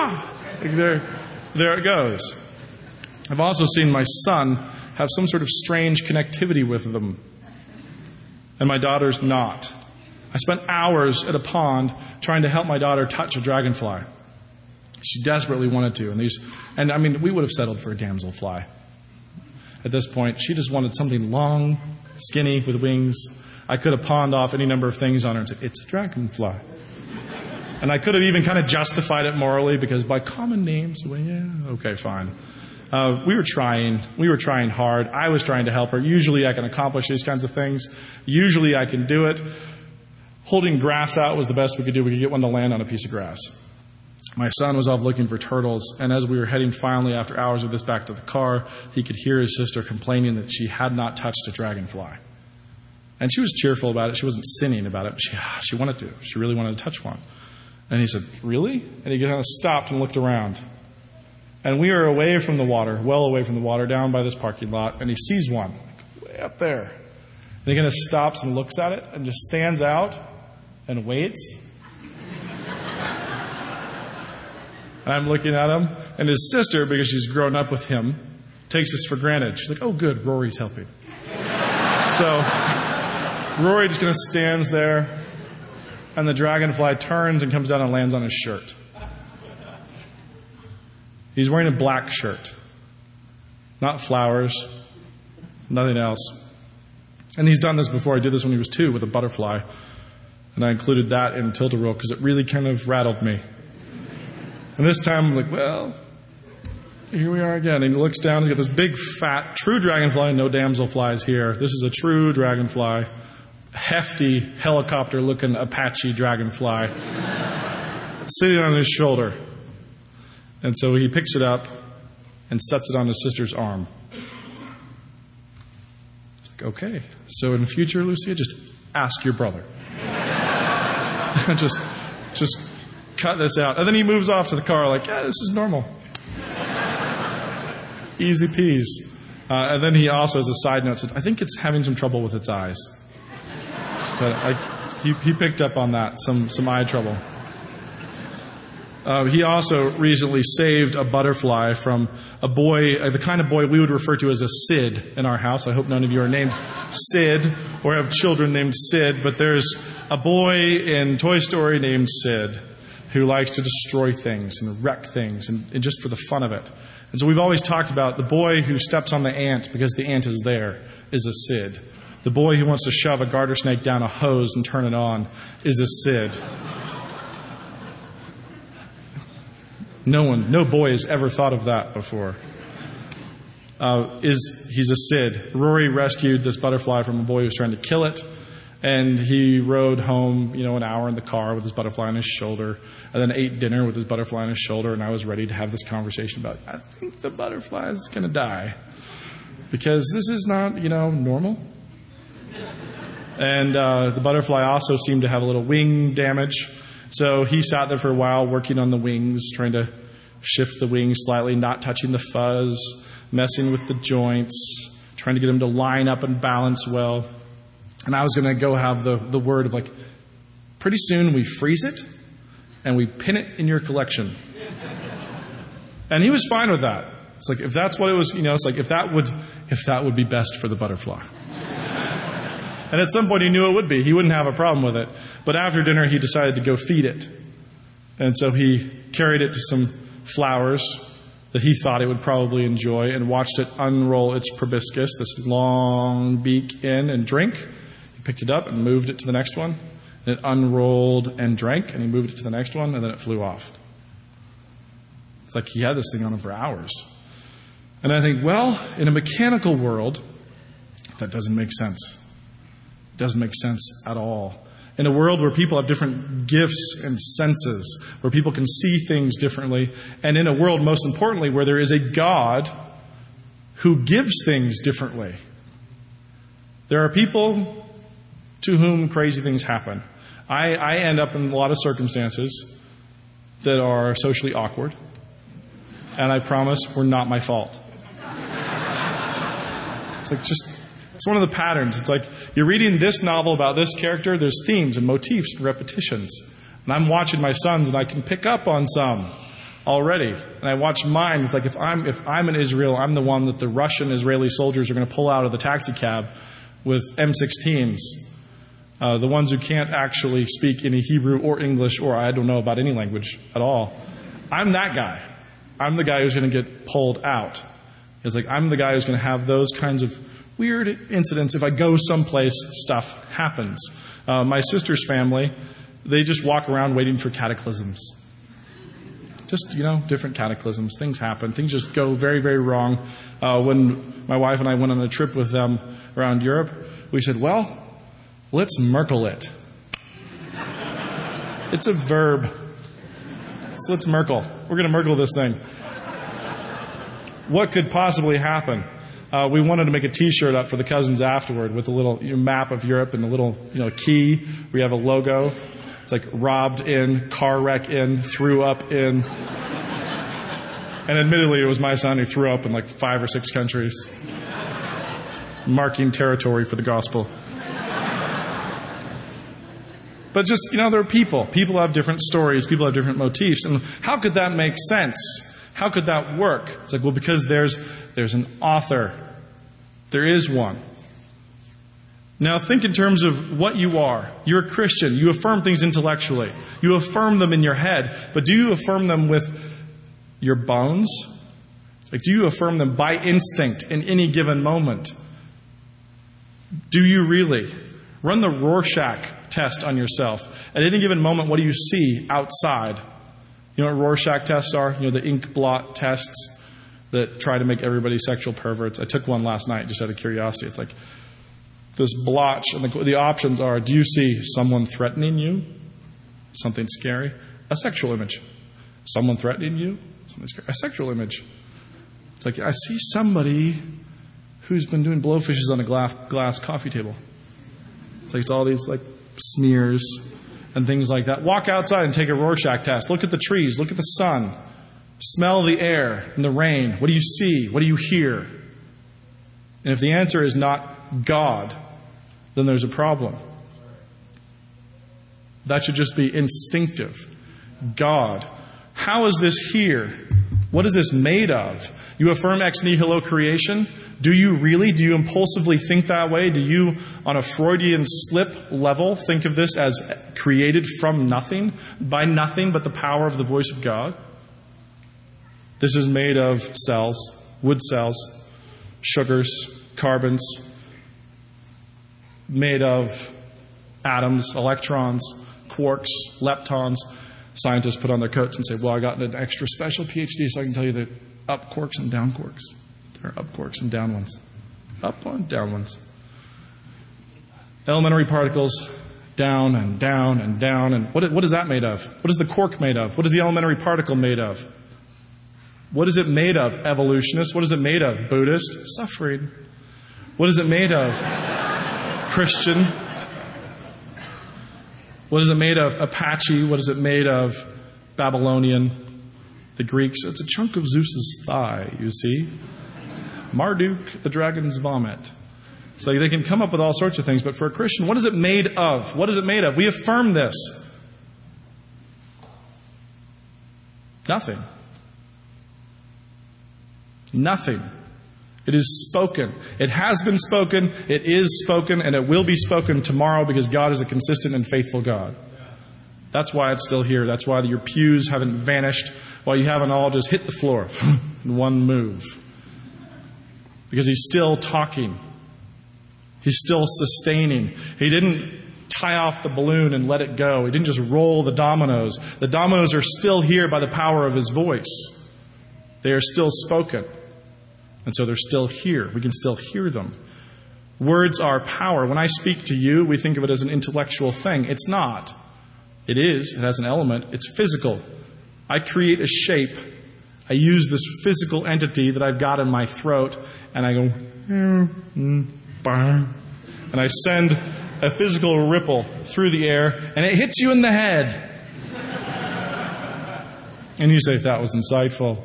There it goes. I've also seen my son have some sort of strange connectivity with them. And my daughter's not. I spent hours at a pond trying to help my daughter touch a dragonfly. She desperately wanted to. We would have settled for a damselfly. At this point, she just wanted something long, skinny, with wings. I could have pawned off any number of things on her and said, it's a dragonfly. And I could have even kind of justified it morally, because by common names, well, yeah, okay, fine. We were trying hard. I was trying to help her. Usually I can accomplish these kinds of things. Usually I can do it. Holding grass out was the best we could do. We could get one to land on a piece of grass. My son was off looking for turtles, and as we were heading finally after hours of this back to the car, he could hear his sister complaining that she had not touched a dragonfly. And she was cheerful about it. She wasn't sinning about it, but she wanted to. She really wanted to touch one. And he said, really? And he kind of stopped and looked around. And we were away from the water, well away from the water, down by this parking lot, and he sees one, way up there. And he kind of stops and looks at it and just stands out and waits. And I'm looking at him, and his sister, because she's grown up with him, takes this for granted. She's like, oh, good, Rory's helping. So Rory just kind of stands there, and the dragonfly turns and comes down and lands on his shirt. He's wearing a black shirt. Not flowers, nothing else. And he's done this before. I did this when he was 2 with a butterfly. And I included that in Tilt-A-Whirl because it really kind of rattled me. And this time I'm like, well, here we are again. And he looks down, he's got this big, fat, true dragonfly, no damselflies here. This is a true dragonfly. Hefty, helicopter-looking Apache dragonfly. Sitting on his shoulder. And so he picks it up and sets it on his sister's arm. It's like, okay. So in the future, Lucia, just ask your brother. just cut this out. And then he moves off to the car like, yeah, this is normal. Easy peas. And then he also, as a side note, said, I think it's having some trouble with its eyes. But he picked up on that, some eye trouble. He also recently saved a butterfly from a boy, the kind of boy we would refer to as a Sid in our house. I hope none of you are named Sid or have children named Sid, but there's a boy in Toy Story named Sid who likes to destroy things and wreck things and just for the fun of it. And so we've always talked about the boy who steps on the ant because the ant is there is a Sid. The boy who wants to shove a garter snake down a hose and turn it on is a Sid. No boy has ever thought of that before. He's a Sid. Rory rescued this butterfly from a boy who was trying to kill it, and he rode home, an hour in the car with his butterfly on his shoulder, and then ate dinner with his butterfly on his shoulder, and I was ready to have this conversation about, I think the butterfly is going to die, because this is not, normal. And the butterfly also seemed to have a little wing damage. So he sat there for a while working on the wings, trying to shift the wings slightly, not touching the fuzz, messing with the joints, trying to get them to line up and balance well. And I was going to go have the word of pretty soon we freeze it and we pin it in your collection. And he was fine with that. It's like, if that's what it was, it's like, if that would be best for the butterfly. And at some point he knew it would be. He wouldn't have a problem with it. But after dinner he decided to go feed it. And so he carried it to some flowers that he thought it would probably enjoy and watched it unroll its proboscis, this long beak in, and drink. He picked it up and moved it to the next one. And it unrolled and drank, and he moved it to the next one, and then it flew off. It's like he had this thing on him for hours. And I think, well, in a mechanical world, that doesn't make sense. It doesn't make sense at all. In a world where people have different gifts and senses, where people can see things differently, and in a world, most importantly, where there is a God who gives things differently. There are people to whom crazy things happen. I end up in a lot of circumstances that are socially awkward, and I promise were not my fault. It's one of the patterns. It's like you're reading this novel about this character, there's themes and motifs and repetitions. And I'm watching my sons and I can pick up on some already. And I watch mine. It's like if I'm in Israel, I'm the one that the Russian Israeli soldiers are going to pull out of the taxi cab with M16s the ones who can't actually speak any Hebrew or English or I don't know about any language at all. I'm that guy. I'm the guy who's going to get pulled out. It's like I'm the guy who's going to have those kinds of weird incidents. If I go someplace, stuff happens. My sister's family, they just walk around waiting for cataclysms. Just, different cataclysms. Things happen. Things just go very, very wrong. When my wife and I went on a trip with them around Europe, we said, well, let's Merkel it. It's a verb. So let's Merkel. We're going to Merkel this thing. What could possibly happen? We wanted to make a T-shirt up for the cousins afterward with a little map of Europe and a little key. We have a logo. It's like robbed in, car wreck in, threw up in. And admittedly, it was my son who threw up in like 5 or 6 countries, marking territory for the gospel. But just, there are people. People have different stories. People have different motifs. And how could that make sense? How could that work? It's like, well, because there's an author. There is one. Now think in terms of what you are. You're a Christian. You affirm things intellectually. You affirm them in your head. But do you affirm them with your bones? It's like, do you affirm them by instinct in any given moment? Do you really? Run the Rorschach test on yourself. At any given moment, what do you see outside? You know what Rorschach tests are? The ink blot tests that try to make everybody sexual perverts. I took one last night just out of curiosity. It's like this blotch, and the options are, do you see someone threatening you? Something scary? A sexual image. Someone threatening you? Something scary. A sexual image. It's like, I see somebody who's been doing blowfishes on a glass coffee table. It's like, it's all these like smears and things like that. Walk outside and take a Rorschach test. Look at the trees. Look at the sun. Smell the air and the rain. What do you see? What do you hear? And if the answer is not God, then there's a problem. That should just be instinctive. God. How is this here? What is this made of? You affirm ex nihilo creation? Do you really? Do you impulsively think that way? Do you, on a Freudian slip level, think of this as created from nothing, by nothing but the power of the voice of God? This is made of cells, wood cells, sugars, carbons, made of atoms, electrons, quarks, leptons. Scientists put on their coats and say, well, I got an extra special PhD so I can tell you the up quarks and down quarks. There are up quarks and down ones. Up and down ones. Elementary particles, down and down and down. And what is that made of? What is the quark made of? What is the elementary particle made of? What is it made of, evolutionists? What is it made of, Buddhist? Suffering. What is it made of, Christian? What is it made of, Apache? What is it made of, Babylonian? The Greeks? It's a chunk of Zeus's thigh, you see. Marduk, the dragon's vomit. So they can come up with all sorts of things, but for a Christian, what is it made of? What is it made of? We affirm this. Nothing. Nothing. It is spoken. It has been spoken, it is spoken, and it will be spoken tomorrow because God is a consistent and faithful God. That's why it's still here. That's why your pews haven't vanished, why you haven't all just hit the floor in one move. Because He's still talking. He's still sustaining. He didn't tie off the balloon and let it go. He didn't just roll the dominoes. The dominoes are still here by the power of His voice. They are still spoken. And so they're still here. We can still hear them. Words are power. When I speak to you, we think of it as an intellectual thing. It's not. It is. It has an element. It's physical. I create a shape. I use this physical entity that I've got in my throat, and I go, and I send a physical ripple through the air, and it hits you in the head. And you say, that was insightful.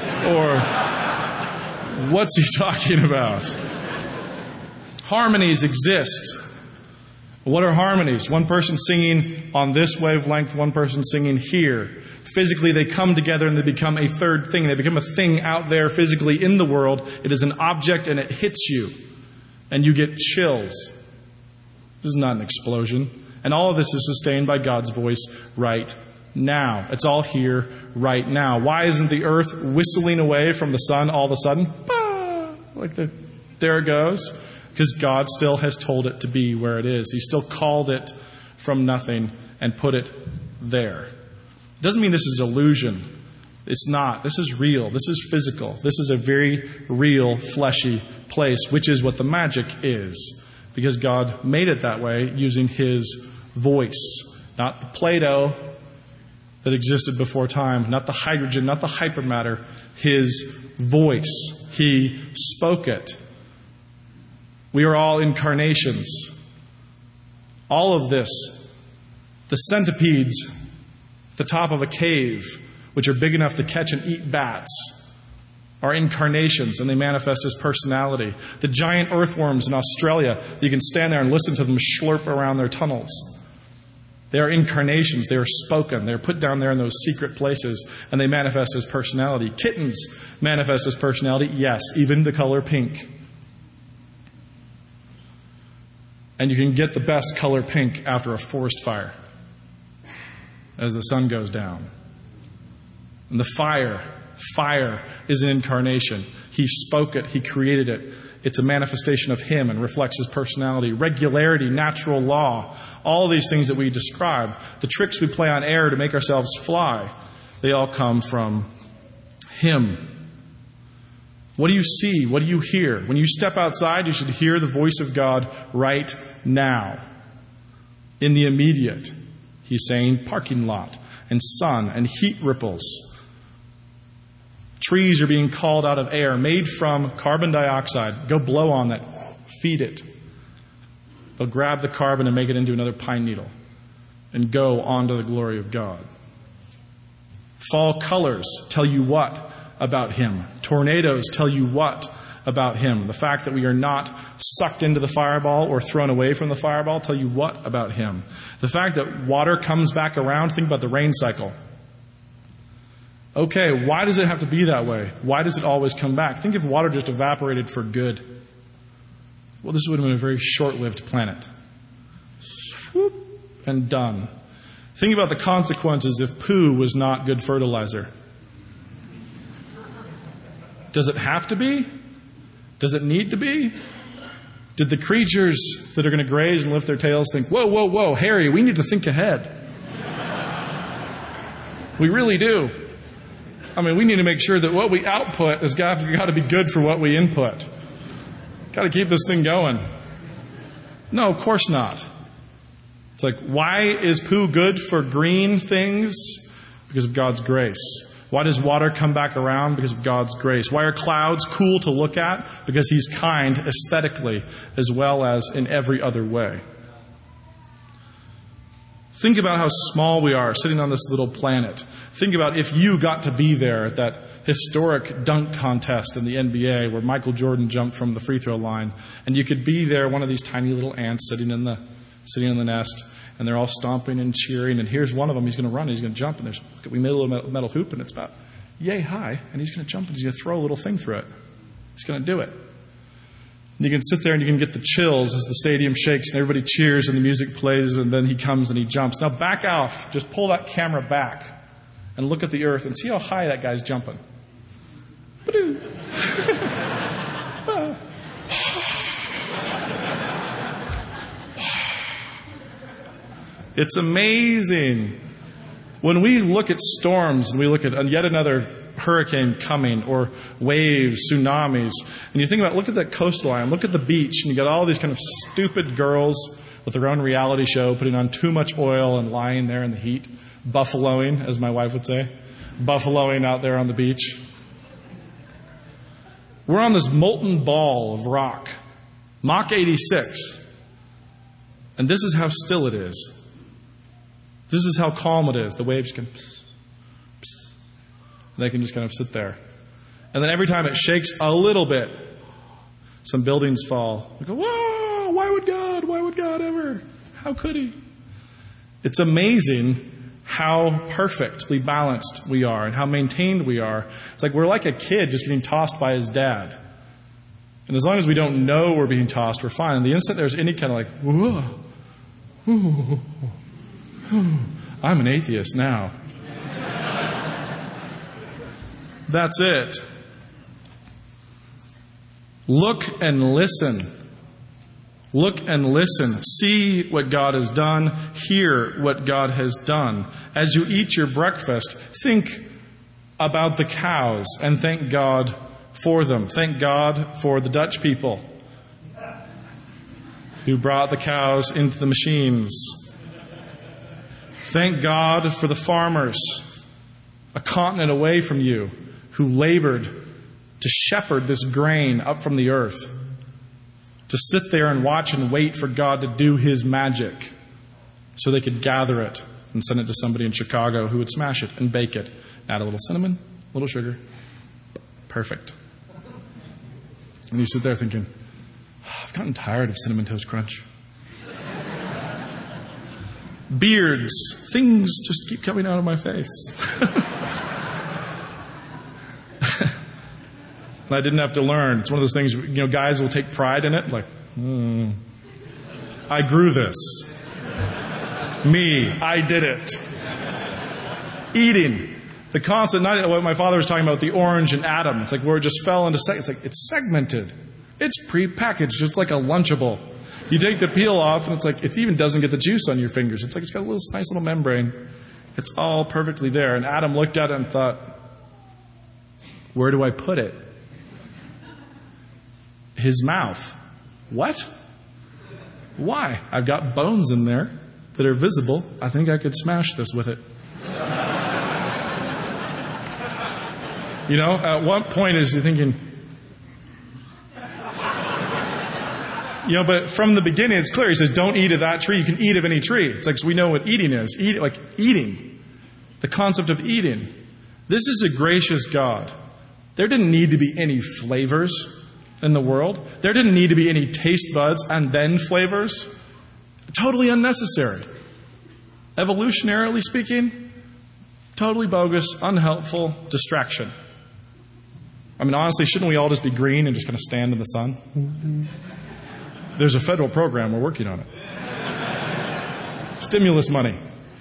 Or, what's he talking about? Harmonies exist. What are harmonies? One person singing on this wavelength, one person singing here. Physically, they come together and they become a third thing. They become a thing out there physically in the world. It is an object and it hits you. And you get chills. This is not an explosion. And all of this is sustained by God's voice right now. It's all here right now. Why isn't the earth whistling away from the sun all of a sudden? There it goes. Because God still has told it to be where it is. He still called it from nothing and put it there. It doesn't mean this is illusion. It's not. This is real. This is physical. This is a very real, fleshy place, which is what the magic is. Because God made it that way using His voice. Not the Play-Doh that existed before time. Not the hydrogen, not the hypermatter. His voice. He spoke it. We are all incarnations. All of this, the centipedes at the top of a cave, which are big enough to catch and eat bats, are incarnations, and they manifest as personality. The giant earthworms in Australia, you can stand there and listen to them slurp around their tunnels. They are incarnations. They are spoken. They are put down there in those secret places, and they manifest as personality. Kittens manifest as personality, yes, even the color pink. And you can get the best color pink after a forest fire as the sun goes down. And the fire is an incarnation. He spoke it. He created it. It's a manifestation of Him and reflects His personality. Regularity, natural law, all these things that we describe, the tricks we play on air to make ourselves fly, they all come from Him. What do you see? What do you hear? When you step outside, you should hear the voice of God right now. In the immediate. He's saying parking lot and sun and heat ripples. Trees are being called out of air, made from carbon dioxide. Go blow on that. Feed it. They'll grab the carbon and make it into another pine needle and go on to the glory of God. Fall colors tell you what about Him? Tornadoes tell you what about Him? The fact that we are not sucked into the fireball or thrown away from the fireball tell you what about Him? The fact that water comes back around, think about the rain cycle. Okay, why does it have to be that way? Why does it always come back? Think if water just evaporated for good. Well, this would have been a very short-lived planet. Swoop, and done. Think about the consequences if poo was not good fertilizer. Does it have to be? Does it need to be? Did the creatures that are going to graze and lift their tails think, whoa, whoa, whoa, Harry, we need to think ahead. We really do. I mean, we need to make sure that what we output has got to be good for what we input. Got to keep this thing going. No, of course not. It's like, why is poo good for green things? Because of God's grace. Why does water come back around? Because of God's grace. Why are clouds cool to look at? Because He's kind aesthetically as well as in every other way. Think about how small we are sitting on this little planet. Think about if you got to be there at that historic dunk contest in the NBA where Michael Jordan jumped from the free throw line, and you could be there, one of these tiny little ants sitting in the nest, and they're all stomping and cheering, and here's one of them, he's going to run, he's going to jump, and we made a little metal hoop, and it's about yay high, and he's going to jump, and he's going to throw a little thing through it. He's going to do it. And you can sit there and you can get the chills as the stadium shakes and everybody cheers and the music plays, and then he comes and he jumps. Now back off, just pull that camera back and look at the earth and see how high that guy's jumping. It's amazing. When we look at storms and we look at yet another hurricane coming or waves, tsunamis, and you think about, look at that coastline, look at the beach, and you got all these kind of stupid girls with their own reality show putting on too much oil and lying there in the heat, buffaloing, as my wife would say, buffaloing out there on the beach. We're on this molten ball of rock, Mach 86, and this is how still it is. This is how calm it is. The waves can and they can just kind of sit there. And then every time it shakes a little bit, some buildings fall. We go, whoa, why would God ever? How could He? It's amazing how perfectly balanced we are and how maintained we are. It's like we're like a kid just getting tossed by his dad. And as long as we don't know we're being tossed, we're fine. And the instant there's any kind of like, whoa, I'm an atheist now. That's it. Look and listen. Look and listen. See what God has done. Hear what God has done. As you eat your breakfast, think about the cows and thank God for them. Thank God for the Dutch people who brought the cows into the machines. Thank God for the farmers a continent away from you who labored to shepherd this grain up from the earth, to sit there and watch and wait for God to do His magic so they could gather it and send it to somebody in Chicago who would smash it and bake it. Add a little cinnamon, a little sugar. Perfect. And you sit there thinking, I've gotten tired of Cinnamon Toast Crunch. Beards, things just keep coming out of my face. And I didn't have to learn. It's one of those things, guys will take pride in it. Like, I grew this. Me, I did it. Eating. The concept, not what my father was talking about, the orange and atom. It's like where it just fell into it's segmented. It's pre-packaged. It's like a Lunchable. You take the peel off and it's like, it even doesn't get the juice on your fingers. It's like it's got a nice little membrane. It's all perfectly there. And Adam looked at it and thought, where do I put it? His mouth. What? Why? I've got bones in there that are visible. I think I could smash this with it. At what point is he thinking, but from the beginning it's clear. He says, don't eat of that tree. You can eat of any tree. It's like, so we know what eating is. Eating. The concept of eating. This is a gracious God. There didn't need to be any flavors in the world. There didn't need to be any taste buds and then flavors. Totally unnecessary. Evolutionarily speaking, totally bogus, unhelpful distraction. I mean, honestly, shouldn't we all just be green and just kind of stand in the sun? There's a federal program. We're working on it. Stimulus money.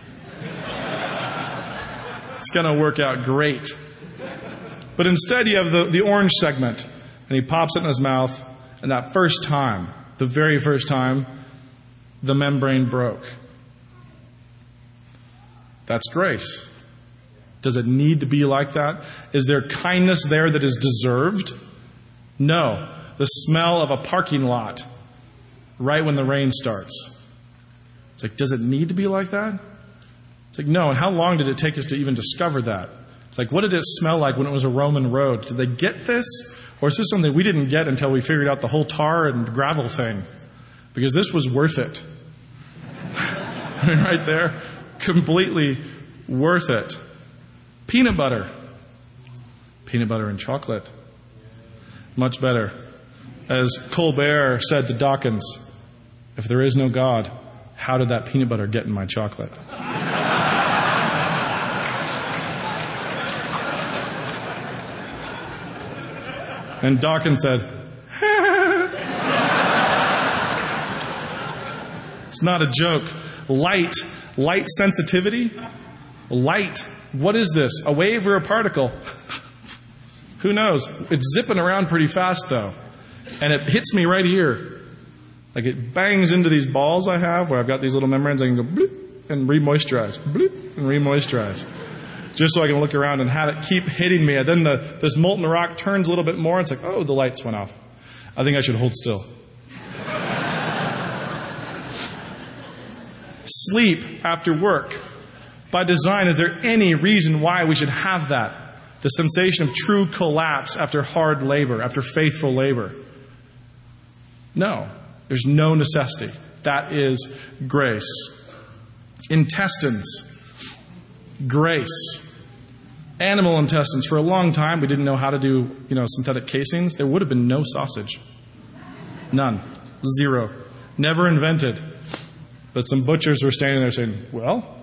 It's going to work out great. But instead, you have the orange segment. And he pops it in his mouth. And that first time, the very first time, the membrane broke. That's grace. Does it need to be like that? Is there kindness there that is deserved? No. The smell of a parking lot right when the rain starts. It's like, does it need to be like that? It's like, no. And how long did it take us to even discover that? It's like, what did it smell like when it was a Roman road? Did they get this? Or is this something we didn't get until we figured out the whole tar and gravel thing? Because this was worth it. I mean, right there. Completely worth it. Peanut butter. Peanut butter and chocolate. Much better. As Colbert said to Dawkins, if there is no God, how did that peanut butter get in my chocolate? And Dawkins said, it's not a joke. Light sensitivity. Light. What is this? A wave or a particle? Who knows? It's zipping around pretty fast though. And it hits me right here. Like it bangs into these balls I have where I've got these little membranes. I can go bloop and re-moisturize. Bloop and re-moisturize. Just so I can look around and have it keep hitting me. And then this molten rock turns a little bit more. It's like, oh, the lights went off. I think I should hold still. Sleep after work. By design, is there any reason why we should have that? The sensation of true collapse after hard labor, after faithful labor. No. There's no necessity. That is grace. Intestines. Grace. Animal intestines. For a long time, we didn't know how to do, synthetic casings. There would have been no sausage. None. Zero. Never invented. But some butchers were standing there saying, well,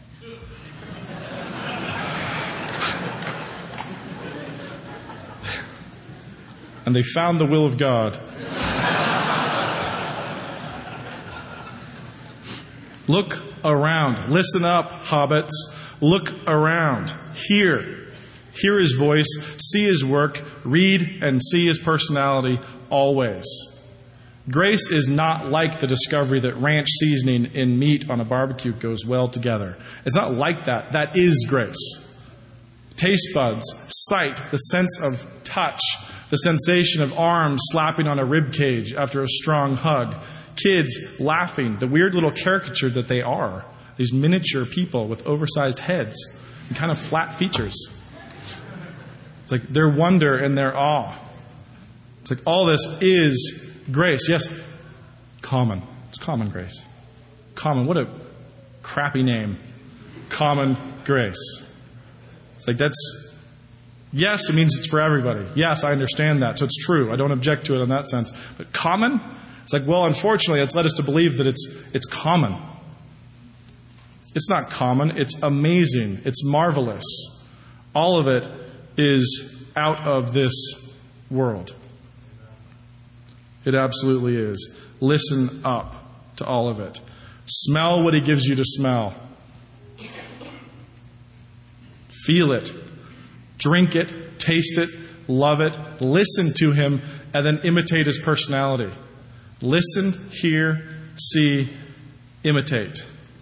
and they found the will of God. Look around. Listen up, hobbits. Look around. Hear His voice. See His work. Read and see His personality always. Grace is not like the discovery that ranch seasoning in meat on a barbecue goes well together. It's not like that. That is grace. Taste buds, sight, the sense of touch, the sensation of arms slapping on a rib cage after a strong hug, kids laughing, the weird little caricature that they are, these miniature people with oversized heads and kind of flat features. It's like their wonder and their awe. It's like all this is grace. Yes, common. It's common grace. Common. What a crappy name. Common grace. It's like yes, it means it's for everybody. Yes, I understand that. So it's true. I don't object to it in that sense. But common? It's like, well, unfortunately, it's led us to believe that it's common. It's not common. It's amazing. It's marvelous. All of it is out of this world. It absolutely is. Listen up to all of it. Smell what He gives you to smell. Feel it. Drink it. Taste it. Love it. Listen to Him. And then imitate His personality. Listen, hear, see, imitate.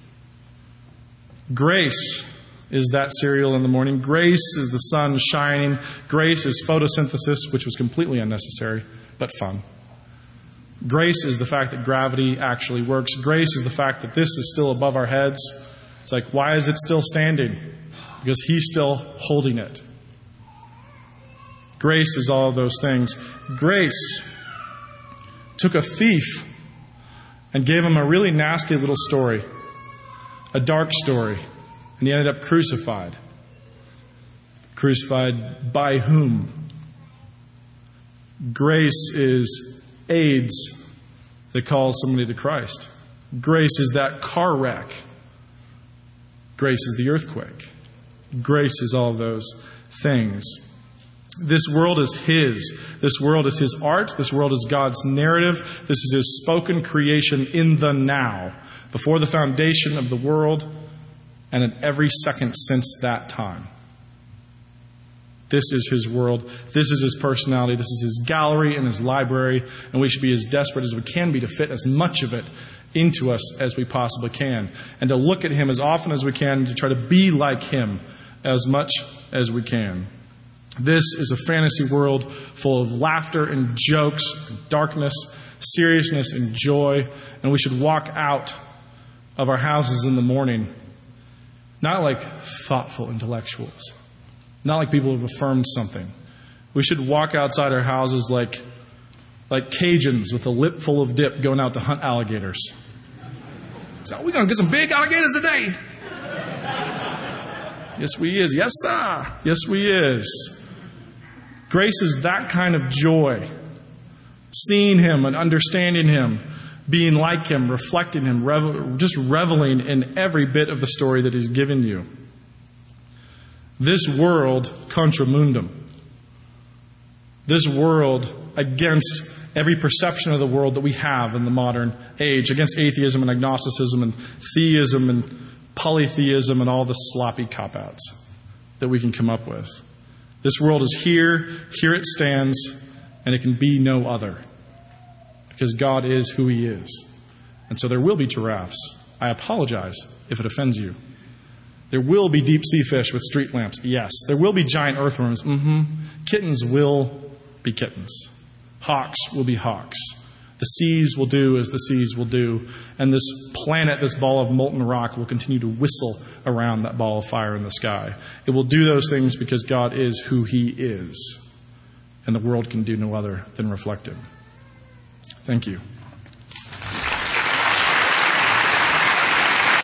Grace is that cereal in the morning. Grace is the sun shining. Grace is photosynthesis, which was completely unnecessary, but fun. Grace is the fact that gravity actually works. Grace is the fact that this is still above our heads. It's like, why is it still standing? Because He's still holding it. Grace is all of those things. Grace took a thief and gave him a really nasty little story, a dark story, and he ended up crucified. Crucified by whom? Grace is AIDS that calls somebody to Christ. Grace is that car wreck. Grace is the earthquake. Grace is all those things. This world is His. This world is His art. This world is God's narrative. This is His spoken creation in the now, before the foundation of the world, and in every second since that time. This is His world. This is His personality. This is His gallery and His library, and we should be as desperate as we can be to fit as much of it into us as we possibly can, and to look at Him as often as we can, and to try to be like Him as much as we can. This is a fantasy world full of laughter and jokes, and darkness, seriousness and joy. And we should walk out of our houses in the morning, not like thoughtful intellectuals, not like people who have affirmed something. We should walk outside our houses like Cajuns with a lip full of dip going out to hunt alligators. So we're going to get some big alligators today. Yes, we is. Yes, sir. Yes, we is. Grace is that kind of joy. Seeing Him and understanding Him, being like Him, reflecting Him, just reveling in every bit of the story that He's given you. This world contra mundum. This world against every perception of the world that we have in the modern age, against atheism and agnosticism and theism and polytheism and all the sloppy cop-outs that we can come up with. This world is here it stands, and it can be no other. Because God is who He is. And so there will be giraffes. I apologize if it offends you. There will be deep sea fish with street lamps. Yes. There will be giant earthworms. Kittens will be kittens. Hawks will be hawks. The seas will do as the seas will do. And this planet, this ball of molten rock, will continue to whistle around that ball of fire in the sky. It will do those things because God is who He is. And the world can do no other than reflect Him. Thank you.